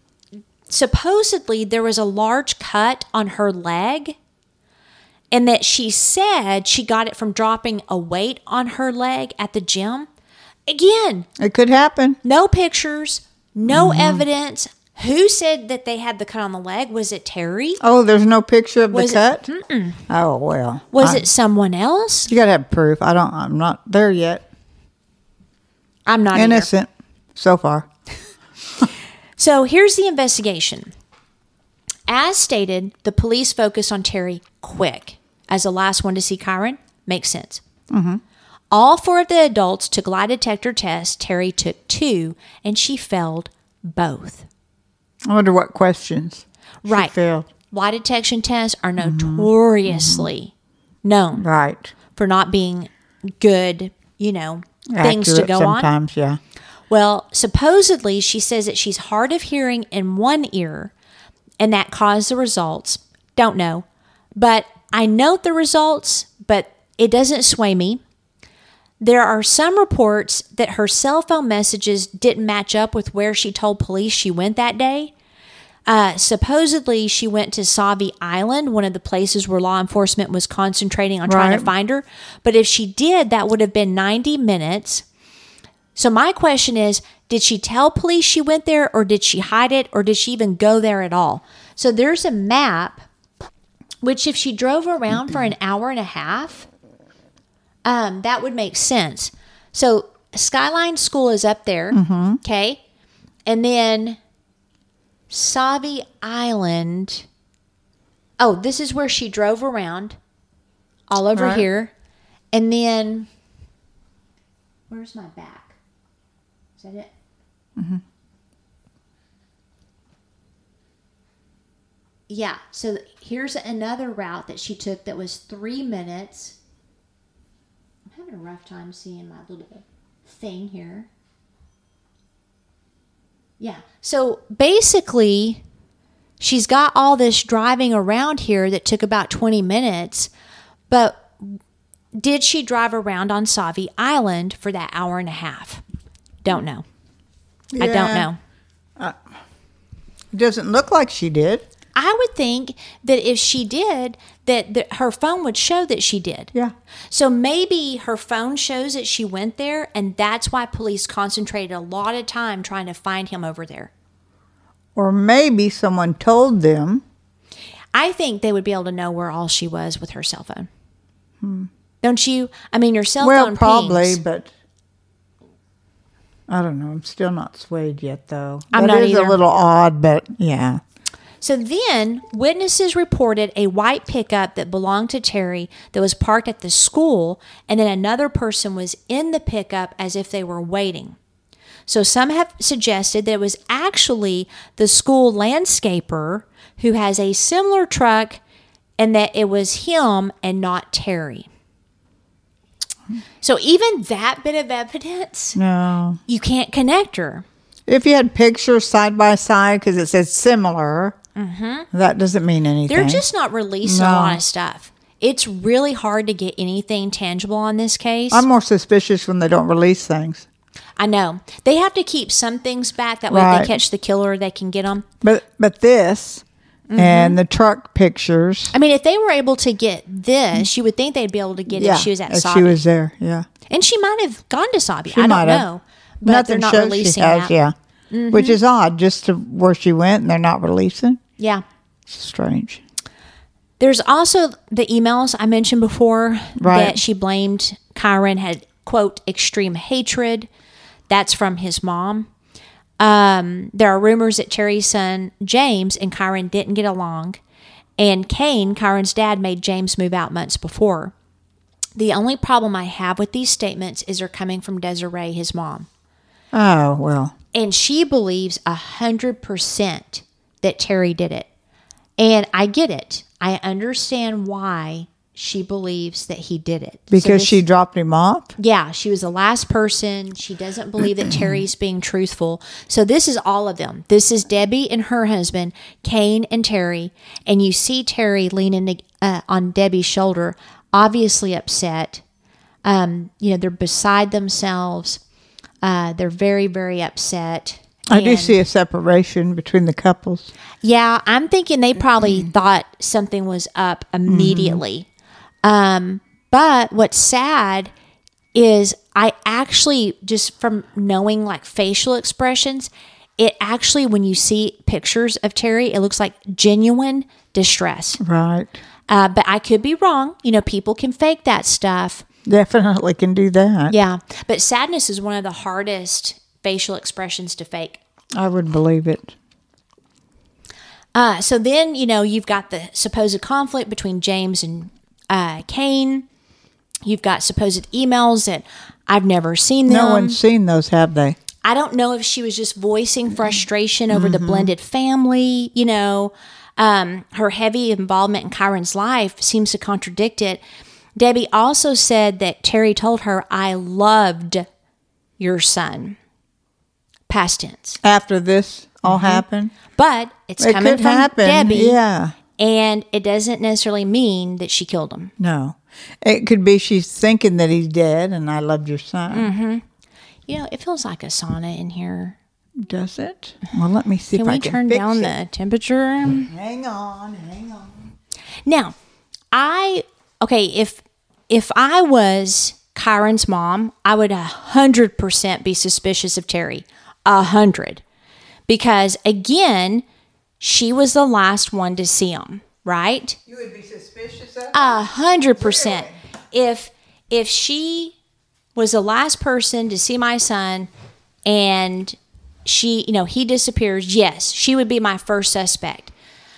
supposedly there was a large cut on her leg, and that she said she got it from dropping a weight on her leg at the gym. Again, it could happen. no pictures, no evidence. Who said that they had the cut on the leg? Was it Terry? Oh, there's no picture of Was the cut? It, mm-mm. Oh, well. Was I, it someone else? You got to have proof. I don't, I'm not there yet. I'm not innocent either. So far. So here's the investigation. As stated, the police focused on Terry quick. As the last one to see Kyron, makes sense. Mm-hmm. All four of the adults took lie detector tests. Terry took two, and she failed both. I wonder what questions right. she failed. Lie detection tests are notoriously mm-hmm. known right. for not being good, you know, Accurate things to go sometimes, on. Sometimes, yeah. Well, supposedly she says that she's hard of hearing in one ear, and that caused the results. Don't know. But I note the results, but it doesn't sway me. There are some reports that her cell phone messages didn't match up with where she told police she went that day. Uh, supposedly, she went to Sauvie Island, one of the places where law enforcement was concentrating on trying right. to find her. But if she did, that would have been ninety minutes. So my question is, did she tell police she went there, or did she hide it, or did she even go there at all? So there's a map, which if she drove around for an hour and a half, um, that would make sense. So Skyline School is up there, mm-hmm. okay? And then Sauvie Island, oh, this is where she drove around, all over right. here. And then, where's my back? Is that it? Mm-hmm. Yeah, so here's another route that she took that was three minutes. I'm having a rough time seeing my little thing here. Yeah, so basically, she's got all this driving around here that took about twenty minutes, but did she drive around on Sauvie Island for that hour and a half? Don't know. Yeah. I don't know. Uh, it doesn't look like she did. I would think that if she did, that the, her phone would show that she did. Yeah. So maybe her phone shows that she went there, and that's why police concentrated a lot of time trying to find him over there. Or maybe someone told them. I think they would be able to know where all she was with her cell phone. Hmm. Don't you? I mean, your cell well, phone probably, pings. but I don't know. I'm still not swayed yet, though. I'm that not is either. a little odd, but yeah. So then, witnesses reported a white pickup that belonged to Terry that was parked at the school, and then another person was in the pickup as if they were waiting. So some have suggested that it was actually the school landscaper who has a similar truck, and that it was him and not Terry. So even that bit of evidence, No. you can't connect her. If you had pictures side by side, because it says similar, mm-hmm. that doesn't mean anything. They're just not releasing No. a lot of stuff. It's really hard to get anything tangible on this case. I'm more suspicious when they don't release things. I know. They have to keep some things back. That way if Right. they catch the killer, they can get them. But but this Mm-hmm. and the truck pictures. I mean, if they were able to get this, you would think they'd be able to get it yeah, if she was at if Sauvie. she was there, yeah. And she might have gone to Sauvie. She I don't might have. know. But Nothing they're not shows releasing she has, that. yeah. Mm-hmm. Which is odd, just to where she went and they're not releasing. Yeah. It's strange. There's also the emails I mentioned before Right. that she blamed Kyron had, quote, extreme hatred. That's from his mom. Um, there are rumors that Terry's son, James, and Kyron didn't get along. And Kane, Kyron's dad, made James move out months before. The only problem I have with these statements is they're coming from Desiree, his mom. Oh, well. And she believes one hundred percent that Terry did it. And I get it. I understand why she believes that he did it. Because So this- she dropped him off? Yeah, she was the last person. She doesn't believe that Terry's being truthful. So this is all of them. This is Debbie and her husband, Kane and Terry. And you see Terry leaning uh, on Debbie's shoulder, obviously upset. Um, you know, they're beside themselves. Uh, they're very, very upset. I do And- see a separation between the couples. Yeah, I'm thinking they probably thought something was up immediately. Um, but what's sad is I actually, just from knowing like facial expressions, it actually, when you see pictures of Terry, it looks like genuine distress. Right. Uh, but I could be wrong. You know, people can fake that stuff. Definitely can do that. Yeah. But sadness is one of the hardest facial expressions to fake. I would believe it. Uh, so then, you know, you've got the supposed conflict between James and uh, Kane. You've got supposed emails that I've never seen them. No one's seen those, have they? I don't know if she was just voicing frustration over mm-hmm. the blended family. You know, um, her heavy involvement in Kyron's life seems to contradict it. Debbie also said that Terry told her, I loved your son. Past tense. After this all mm-hmm. happened? But it's it coming could from happen. Debbie. Yeah. And it doesn't necessarily mean that she killed him. No. It could be she's thinking that he's dead and I loved your son. Mm-hmm. You know, it feels like a sauna in here. Does it? Well, let me see can if I can can turn fix down it. the temperature? Hang on, hang on. Now, I, okay, if if I was Kyron's mom, I would one hundred percent be suspicious of Terry. A hundred. Because, again, she was the last one to see him, right? You would be suspicious of him? A hundred percent. If if she was the last person to see my son and she, you know, he disappears, yes, she would be my first suspect.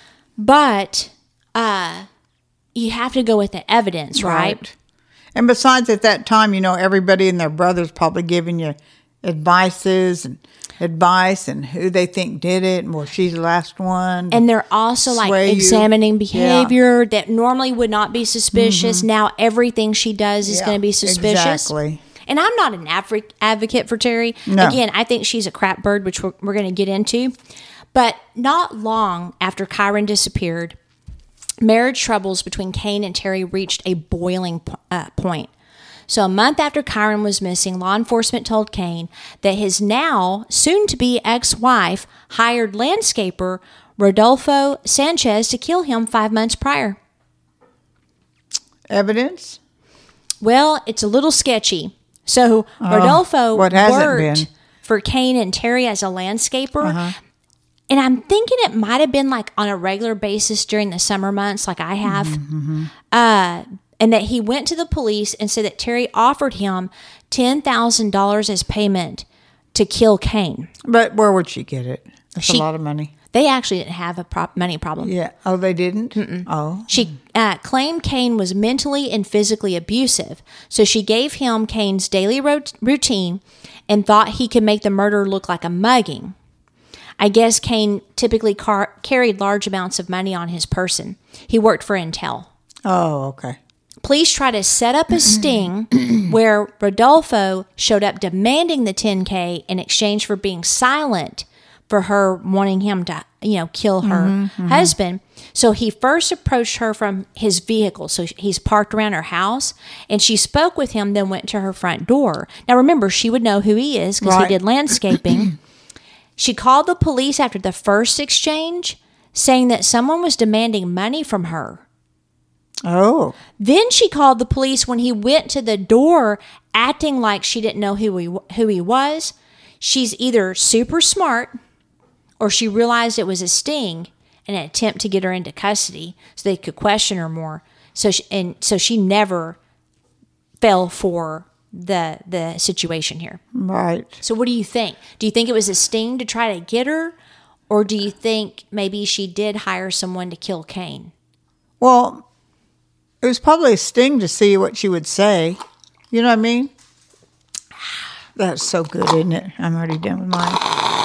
But uh, you have to go with the evidence, right? right? And besides, at that time, you know, everybody and their brother's probably giving you advices and advice and who they think did it and well, she's the last one. And they're also like you. examining behavior yeah. that normally would not be suspicious. Mm-hmm. Now everything she does is yeah, going to be suspicious. Exactly. And I'm not an adv- advocate for Terry. No. Again, I think she's a crap bird, which we're, we're going to get into. But not long after Kyron disappeared, marriage troubles between Kane and Terry reached a boiling uh, point. So a month after Kyron was missing, law enforcement told Kane that his now soon-to-be ex-wife hired landscaper Rodolfo Sanchez to kill him five months prior. Evidence? Well, it's a little sketchy. So oh, Rodolfo worked for Kane and Terry as a landscaper. Uh-huh. And I'm thinking it might have been like on a regular basis during the summer months like I have. Mm-hmm. Uh, and that he went to the police and said that Terry offered him ten thousand dollars as payment to kill Kane. But where would she get it? That's she, a lot of money. They actually didn't have a pro- money problem. Yeah. Oh, they didn't? Mm-mm. Oh. She uh, claimed Kane was mentally and physically abusive. So she gave him Kane's daily rot- routine and thought he could make the murder look like a mugging. I guess Kane typically car- carried large amounts of money on his person. He worked for Intel. Oh, okay. Police tried to set up a sting where Rodolfo showed up demanding the ten K in exchange for being silent for her wanting him to, you know, kill her mm-hmm, mm-hmm. husband. So he first approached her from his vehicle. So he's parked around her house and she spoke with him, then went to her front door. Now remember, she would know who he is because right. he did landscaping. She called the police after the first exchange, saying that someone was demanding money from her. Oh. Then she called the police when he went to the door, acting like she didn't know who he, who he was. She's either super smart or she realized it was a sting in an attempt to get her into custody so they could question her more. So she, and so she never fell for the the situation here. Right. So what do you think? Do you think it was a sting to try to get her? Or do you think maybe she did hire someone to kill Kane? Well, it was probably a sting to see what she would say. You know what I mean? That's so good, isn't it? I'm already done with mine.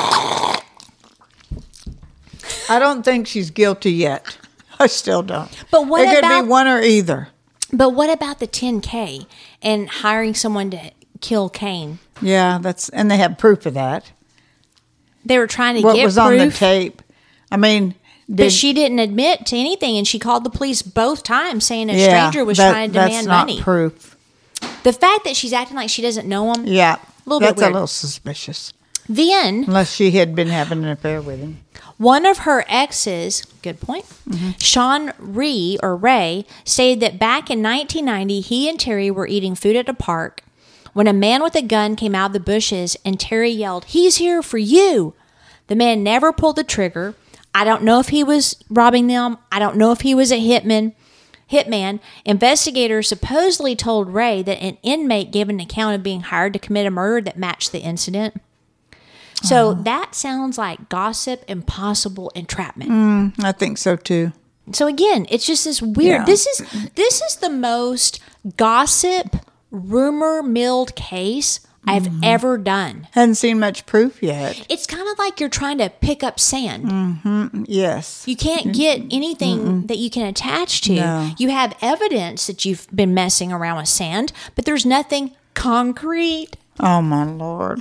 I don't think she's guilty yet. I still don't. But what it about, could be one or either. But what about the ten K and hiring someone to kill Kane? Yeah, that's and they have proof of that. They were trying to what get was proof. on the tape. I mean, did, but she didn't admit to anything, and she called the police both times, saying a yeah, stranger was that, trying to demand that's not money. Proof. The fact that she's acting like she doesn't know him. Yeah, a little that's bit weird. a little suspicious. Then, unless she had been having an affair with him. One of her exes, good point, mm-hmm. Sean Ree, or Ray, stated that back in nineteen ninety, he and Terry were eating food at a park when a man with a gun came out of the bushes and Terry yelled, "He's here for you." The man never pulled the trigger. I don't know if he was robbing them. I don't know if he was a hitman. Hitman. Investigators supposedly told Ray that an inmate gave an account of being hired to commit a murder that matched the incident. So uh-huh. that sounds like gossip and possible entrapment. Mm, I think so too. So again, it's just this weird. Yeah. This is this is the most gossip, rumor milled case I've mm-hmm. ever done. Hadn't seen much proof yet. It's kind of like you're trying to pick up sand. Mm-hmm. Yes. You can't get anything Mm-mm. that you can attach to. No. You have evidence that you've been messing around with sand, but there's nothing concrete. Oh my Lord.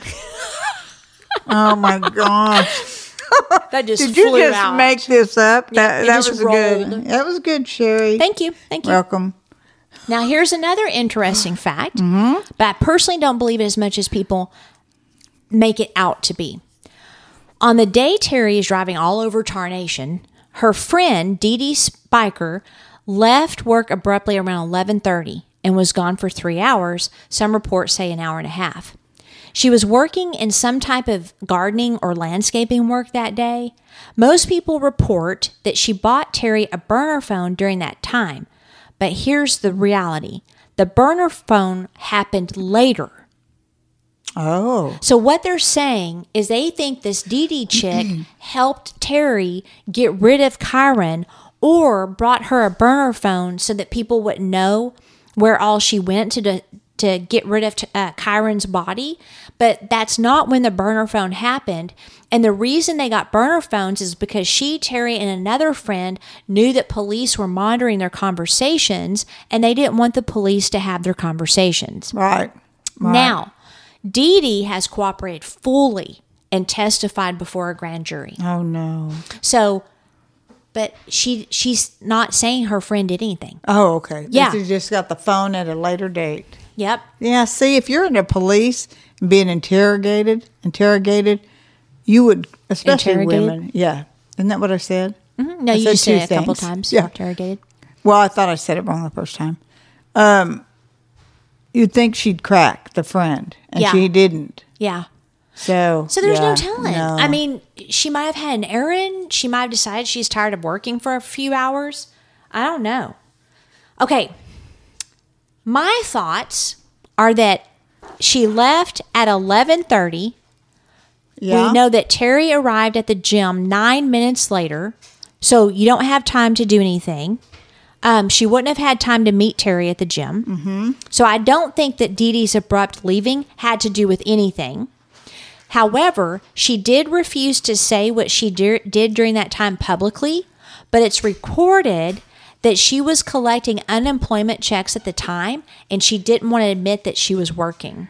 Oh my gosh. That just Did you flew just out. make this up? Yeah, that it that just was rolled. good. That was good, Sherry. Thank you. Thank you. Welcome. Now, here's another interesting fact, mm-hmm. but I personally don't believe it as much as people make it out to be. On the day Terry is driving all over Tarnation, her friend, Dee Dee Spiker, left work abruptly around eleven thirty and was gone for three hours. Some reports say an hour and a half. She was working in some type of gardening or landscaping work that day. Most people report that she bought Terry a burner phone during that time. But here's the reality. The burner phone happened later. Oh. So what they're saying is they think this Dee Dee chick helped Terry get rid of Kyron or brought her a burner phone so that people would know where all she went to to, to get rid of uh, Kyron's body. But that's not when the burner phone happened. And the reason they got burner phones is because she, Terry, and another friend knew that police were monitoring their conversations and they didn't want the police to have their conversations. Right. right. Now, Dee Dee has cooperated fully and testified before a grand jury. Oh, no. So, but she she's not saying her friend did anything. Oh, okay. Yeah. She just got the phone at a later date. Yep. Yeah, see, if you're in the police and being interrogated, interrogated, you would, especially Interrogated? women. Yeah. Isn't that what I said? Mm-hmm. No, I you said just said two it a couple things. times. Yeah. Interrogated. Well, I thought I said it wrong the first time. Um, you'd think she'd crack the friend, and Yeah. she didn't. Yeah. So, So there's yeah, no telling. no. I mean, she might have had an errand. She might have decided she's tired of working for a few hours. I don't know. Okay. My thoughts are that she left at eleven thirty. Yeah. We know that Terry arrived at the gym nine minutes later, so you don't have time to do anything. Um, she wouldn't have had time to meet Terry at the gym. Mm-hmm. So I don't think that Dee Dee's abrupt leaving had to do with anything. However, she did refuse to say what she de- did during that time publicly, but it's recorded that she was collecting unemployment checks at the time, and she didn't want to admit that she was working.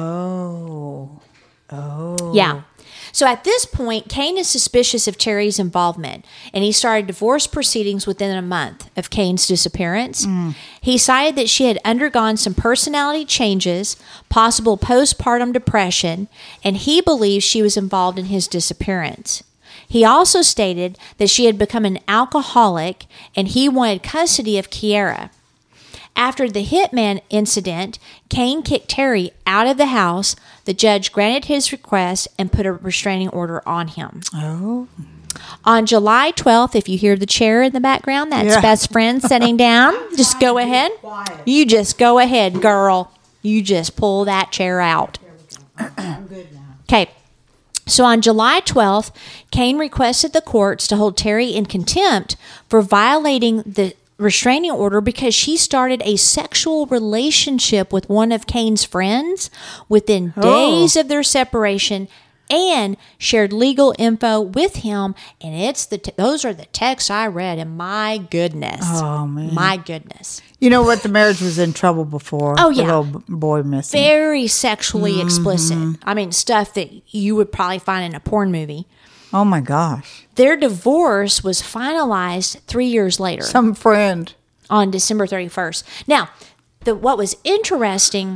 Oh. Oh. Yeah. So at this point, Kane is suspicious of Terry's involvement, and he started divorce proceedings within a month of Kane's disappearance. Mm. He cited that she had undergone some personality changes, possible postpartum depression, and he believes she was involved in his disappearance. He also stated that she had become an alcoholic, and he wanted custody of Kiera. After the hitman incident, Kane kicked Terry out of the house. The judge granted his request and put a restraining order on him. Oh. On July twelfth, if you hear the chair in the background, that's Yeah. best friend sitting down. Just go ahead. You just go ahead, girl. You just pull that chair out. I'm good now. Okay. So on July twelfth, Kane requested the courts to hold Terry in contempt for violating the restraining order because she started a sexual relationship with one of Kane's friends within days Oh. of their separation and shared legal info with him. And it's the t- those are the texts I read, and my goodness. Oh, man. My goodness. You know what? The marriage was in trouble before. Oh, The yeah. little b- boy missing. Very sexually Mm-hmm. explicit. I mean, stuff that you would probably find in a porn movie. Oh, my gosh. Their divorce was finalized three years later. Some friend. On December thirty-first. Now, the what was interesting,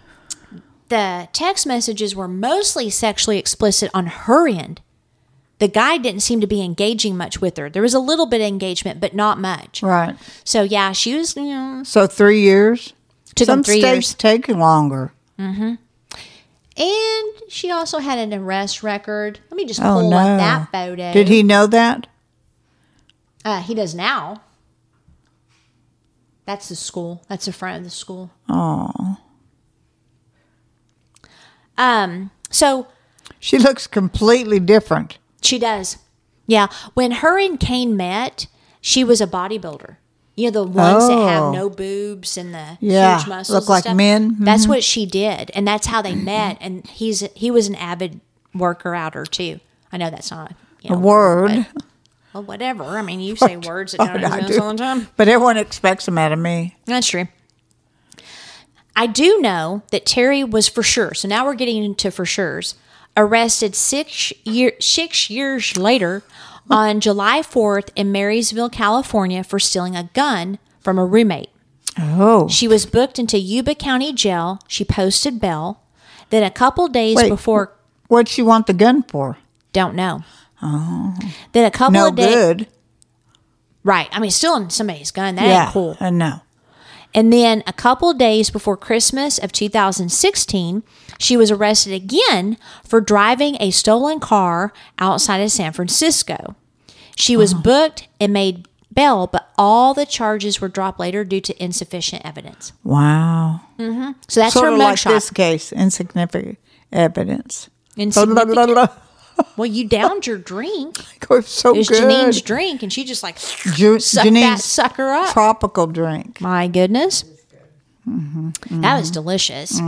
the text messages were mostly sexually explicit on her end. The guy didn't seem to be engaging much with her. There was a little bit of engagement, but not much. Right. So, yeah, she was, you know. So three years? Took Some them three states years. take longer. And she also had an arrest record. Let me just Oh, pull no. up that photo. Did he know that? Uh, he does now. That's the school. That's the front of the school. Oh. Um. So She looks completely different. she does. Yeah. When her and Kane met, she was a bodybuilder. You know, the ones that have Oh. no boobs and the Yeah, huge muscles. look and like stuff. men. That's Mhm. what she did, and that's how they met. And he's he was an avid worker outer too. I know that's not you know, A word. but, well, whatever. I mean, you say words that Oh, don't I exist do. all the time. But everyone expects them out of me. That's true. I do know that Terry was for sure. So now we're getting into for sure's. Arrested six year six years later on July fourth in Marysville, California, for stealing a gun from a roommate. Oh. She was booked into Yuba County Jail. She posted bail. Then a couple days Wait, before, What'd she want the gun for? don't know. Oh. Then a couple No of days, good. right? I mean, stealing somebody's gun, that yeah. ain't cool. I know. And then a couple days before Christmas of two thousand sixteen, she was arrested again for driving a stolen car outside of San Francisco. She was booked and made bail, but all the charges were dropped later due to insufficient evidence. Wow. So that's Sort her of like mugshot. this case, insignificant evidence. Insignificant? Well, you downed your drink. It was so It was good. Janine's drink, and she just like Ju- sucked that Janine's sucker up. tropical drink. My goodness. Mm-hmm, That was delicious.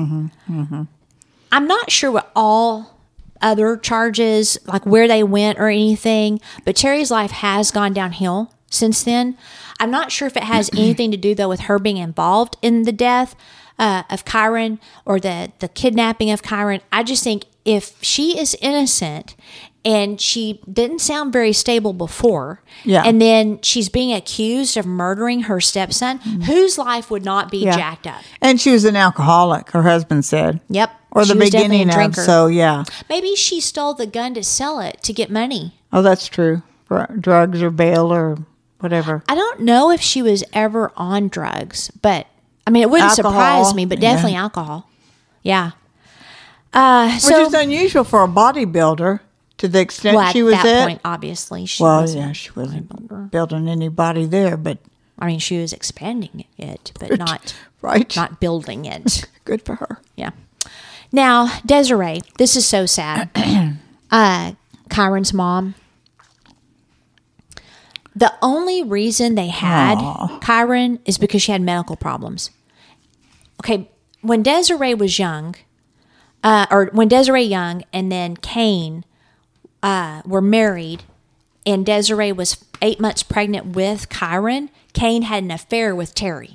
I'm not sure what all other charges, like where they went or anything, but Terry's life has gone downhill since then. I'm not sure if it has anything to do, though, with her being involved in the death uh, of Kyron or the, the kidnapping of Kyron. I just think if she is innocent and she didn't sound very stable before, Yeah. and then she's being accused of murdering her stepson, whose life would not be Yeah. jacked up? And she was an alcoholic, her husband said. Yep. Or the She was definitely a beginning of, drinker. so yeah. Maybe she stole the gun to sell it to get money. Oh, that's true. For drugs or bail or whatever. I don't know if she was ever on drugs, but I mean, it wouldn't Alcohol, surprise me, but yeah. definitely alcohol. Yeah. Uh, Which so, is unusual for a bodybuilder to the extent well, at she was that at. point, obviously, she well, wasn't. yeah, she wasn't building any body there, but I mean, she was expanding it, but not right. not building it. Good for her. Yeah. Now, Desiree, this is so sad. uh, Kyron's mom. The only reason they had Kyron is because she had medical problems. Okay, when Desiree was young, uh, or when Desiree Young and then Kane uh, were married, and Desiree was eight months pregnant with Kyron, Kane had an affair with Terry.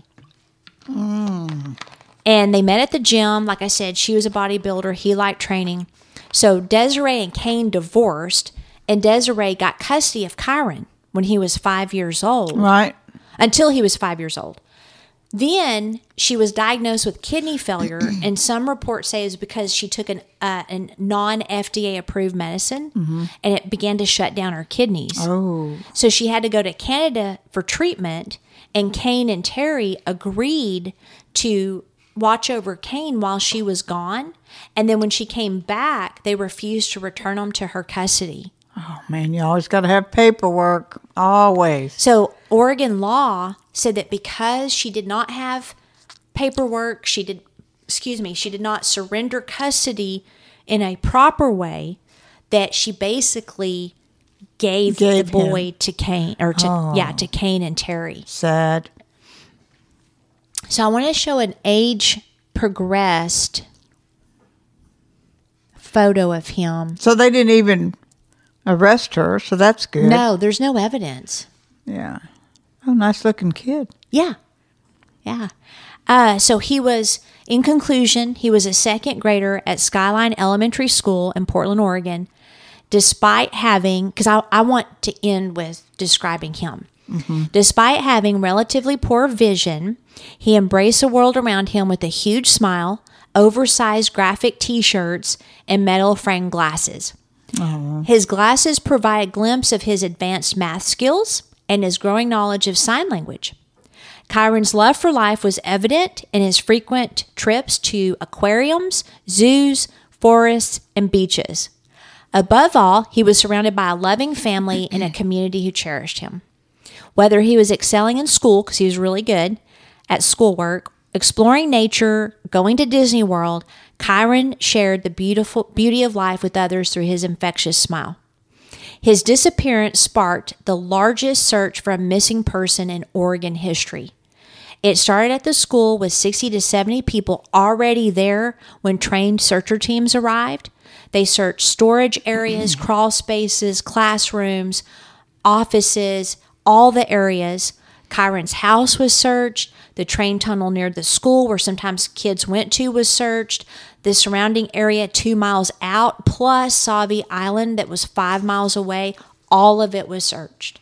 And they met at the gym. Like I said, she was a bodybuilder. He liked training. So Desiree and Kane divorced, and Desiree got custody of Kyron when he was five years old. Right. Until he was five years old. Then she was diagnosed with kidney failure, and some reports say it was because she took an uh, a non-F D A approved medicine, and it began to shut down her kidneys. Oh. So she had to go to Canada for treatment, and Kane and Terry agreed to watch over Kane while she was gone. And then when she came back, they refused to return him to her custody. Oh, man, you always got to have paperwork. Always. So Oregon law said that because she did not have paperwork, she did, excuse me, she did not surrender custody in a proper way, that she basically gave, Gave the boy him. to Kane, or to, yeah, to Kane and Terry. Sad. So I want to show an age progressed photo of him. So they didn't even arrest her, so that's good. No, there's no evidence. Yeah. Oh, nice looking kid. Yeah. Yeah. Uh, so he was, in conclusion, he was a second grader at Skyline Elementary School in Portland, Oregon, despite having, because I, I want to end with describing him. Mm-hmm. Despite having relatively poor vision, he embraced the world around him with a huge smile, oversized graphic t-shirts, and metal framed glasses. Aww. His glasses provide a glimpse of his advanced math skills and his growing knowledge of sign language. Kyron's love for life was evident in his frequent trips to aquariums, zoos, forests, and beaches. Above all, he was surrounded by a loving family and a community who cherished him. Whether he was excelling in school, because he was really good at schoolwork, exploring nature, going to Disney World, Kyron shared the beautiful beauty of life with others through his infectious smile. His disappearance sparked the largest search for a missing person in Oregon history. It started at the school with sixty to seventy people already there when trained searcher teams arrived. They searched storage areas, crawl spaces, classrooms, offices, all the areas. Kyron's house was searched. The train tunnel near the school where sometimes kids went to was searched. The surrounding area two miles out, plus Sauvie Island that was five miles away, all of it was searched.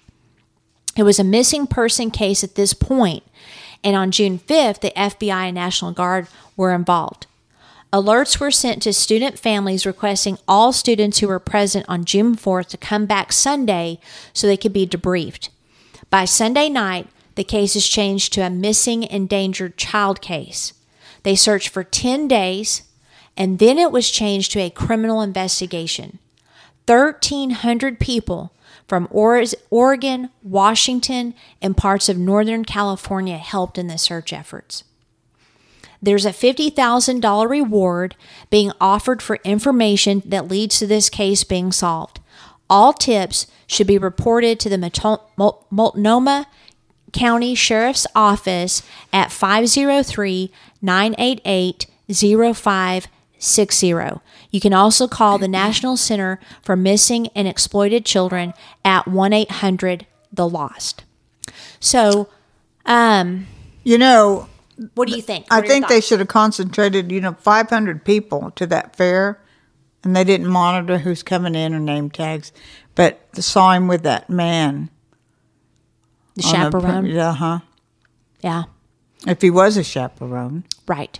It was a missing person case at this point, and on June fifth, the F B I and National Guard were involved. Alerts were sent to student families requesting all students who were present on June fourth to come back Sunday so they could be debriefed. By Sunday night, the case is changed to a missing endangered child case. They searched for ten days, and then it was changed to a criminal investigation. thirteen hundred people from Oregon, Washington, and parts of Northern California helped in the search efforts. There's a fifty thousand dollars reward being offered for information that leads to this case being solved. All tips should be reported to the Multnomah County Sheriff's Office at five oh three, nine eight eight, oh five six oh. You can also call the National Center for Missing and Exploited Children at one eight hundred the lost. So, um, you know, what do you think? I What are your think they thoughts? should have concentrated, you know, five hundred people to that fair, and they didn't monitor who's coming in or name tags, but saw him with that man. The on a- chaperone? Yeah, huh. Yeah, If he was a chaperone, right.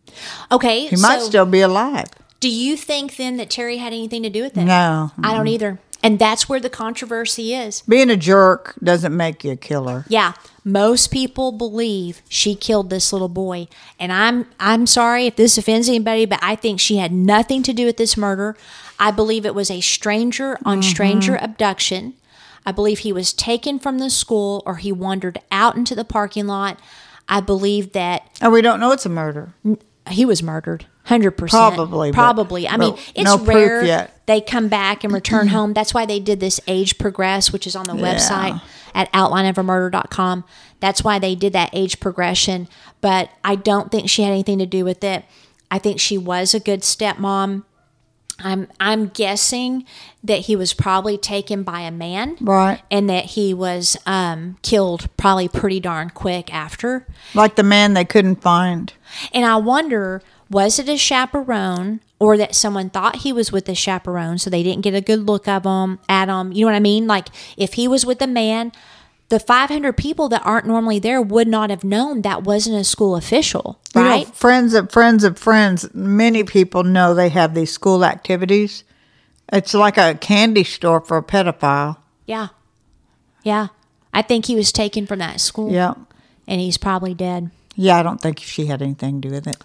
Okay, he might so still be alive. do you think then that Terry had anything to do with it? No. I don't either. And that's where the controversy is. Being a jerk doesn't make you a killer. Yeah, most people believe she killed this little boy, and I'm I'm sorry if this offends anybody, but I think she had nothing to do with this murder. I believe it was a stranger on Mm-hmm. stranger abduction. I believe he was taken from the school or he wandered out into the parking lot. I believe that And we don't know it's a murder. he was murdered. one hundred percent. Probably, but- Probably. I mean, but it's no proof rare yet. they come back and return home. That's why they did this age progress, which is on the website at outline of a murder dot com. That's why they did that age progression. But I don't think she had anything to do with it. I think she was a good stepmom. I'm I'm guessing that he was probably taken by a man. Right. And that he was um, killed probably pretty darn quick after. Like the man they couldn't find. And I wonder, was it a chaperone or that someone thought he was with the chaperone so they didn't get a good look of him, at him? You know what I mean? Like if he was with a man, the five hundred people that aren't normally there would not have known that wasn't a school official, right? You know, friends of friends of friends, many people know they have these school activities. It's like a candy store for a pedophile. Yeah. Yeah. I think he was taken from that school. Yeah. And he's probably dead. Yeah, I don't think she had anything to do with it.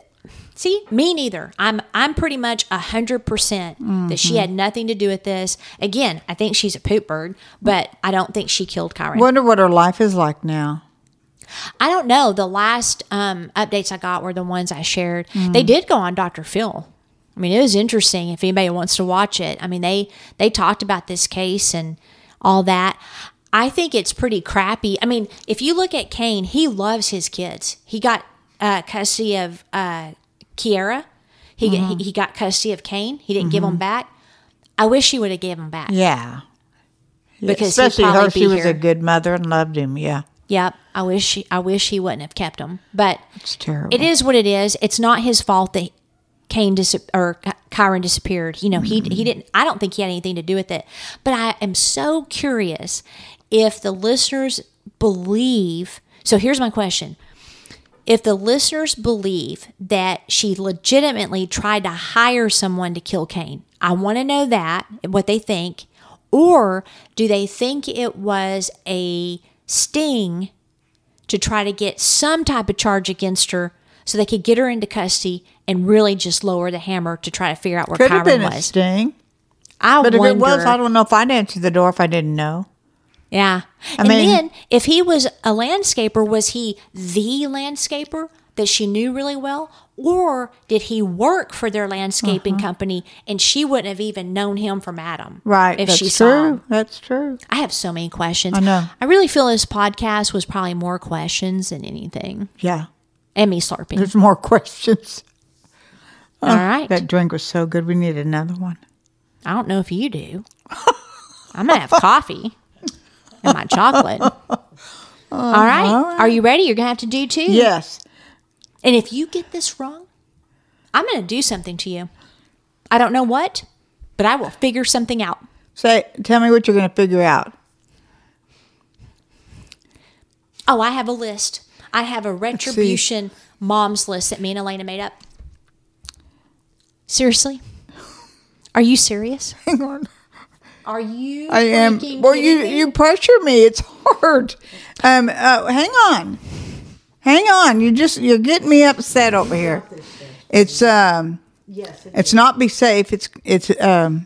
See, me neither. I'm I'm pretty much a hundred percent that she had nothing to do with this. Again, I think she's a poop bird, but I don't think she killed Kyron. Wonder what her life is like now. I don't know. The last um, updates I got were the ones I shared. They did go on Doctor Phil. I mean, it was interesting if anybody wants to watch it. I mean, they they talked about this case and all that. I think it's pretty crappy. I mean, if you look at Kane, he loves his kids. He got uh, custody of uh, Kiara. He, mm-hmm. he he got custody of Kane. He didn't mm-hmm. give him back. I wish he would have given him back. Yeah. Because especially he'd her, probably she be was here. a good mother and loved him. Yeah. Yep. I wish he, I wish he wouldn't have kept him. But It's terrible. it is what it is. It's not his fault that Kane dis- or Kyron disappeared. You know, he Mm-hmm. he didn't. I don't think he had anything to do with it. But I am so curious if the listeners believe. So here's my question: if the listeners believe that she legitimately tried to hire someone to kill Kane, I want to know that what they think, or do they think it was a sting to try to get some type of charge against her so they could get her into custody and really just lower the hammer to try to figure out where Could have Kyron been a was. sting. I But wonder. if it was, I don't know if I'd answer the door if I didn't know. Yeah. I and mean- then if he was a landscaper, was he the landscaper that she knew really well? Or did he work for their landscaping Uh-huh. company and she wouldn't have even known him from Adam? Right. If That's she saw true. him. That's true. I have so many questions. I know. I really feel this podcast was probably more questions than anything. Yeah. And me slurping. There's more questions. All right. That drink was so good. We need another one. I don't know if you do. I'm going to have coffee and my chocolate. all, right. all right. Are you ready? You're going to have to do two. Yes. And if you get this wrong, I'm going to do something to you. I don't know what, but I will figure something out. Say, tell me what you're going to figure out. Oh, I have a list. I have a retribution mom's list that me and Elena made up. Seriously? Are you serious? Hang on. Are you? I am. freaking Well, you kidding me? you pressure me. It's hard. Um. Uh, hang on. Hang on. You just you're getting me upset over here. It's um. Yes. It It's not be safe. It's it's um.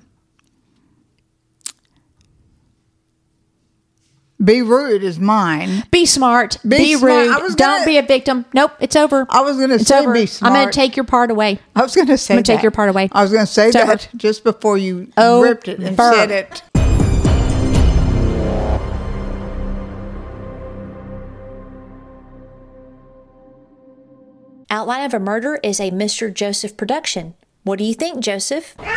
Be rude is mine. Be smart. Be Be, smart. rude. I was Don't gonna- be a victim. Nope, it's over. I was going to It's say over. be I'm smart. going to take your part away. I was going to say I'm gonna take that. your part away. I was going to say It's over. that just before you Oh, ripped it and burn. said it. Outline of a Murder is a Mister Joseph production. What do you think, Joseph?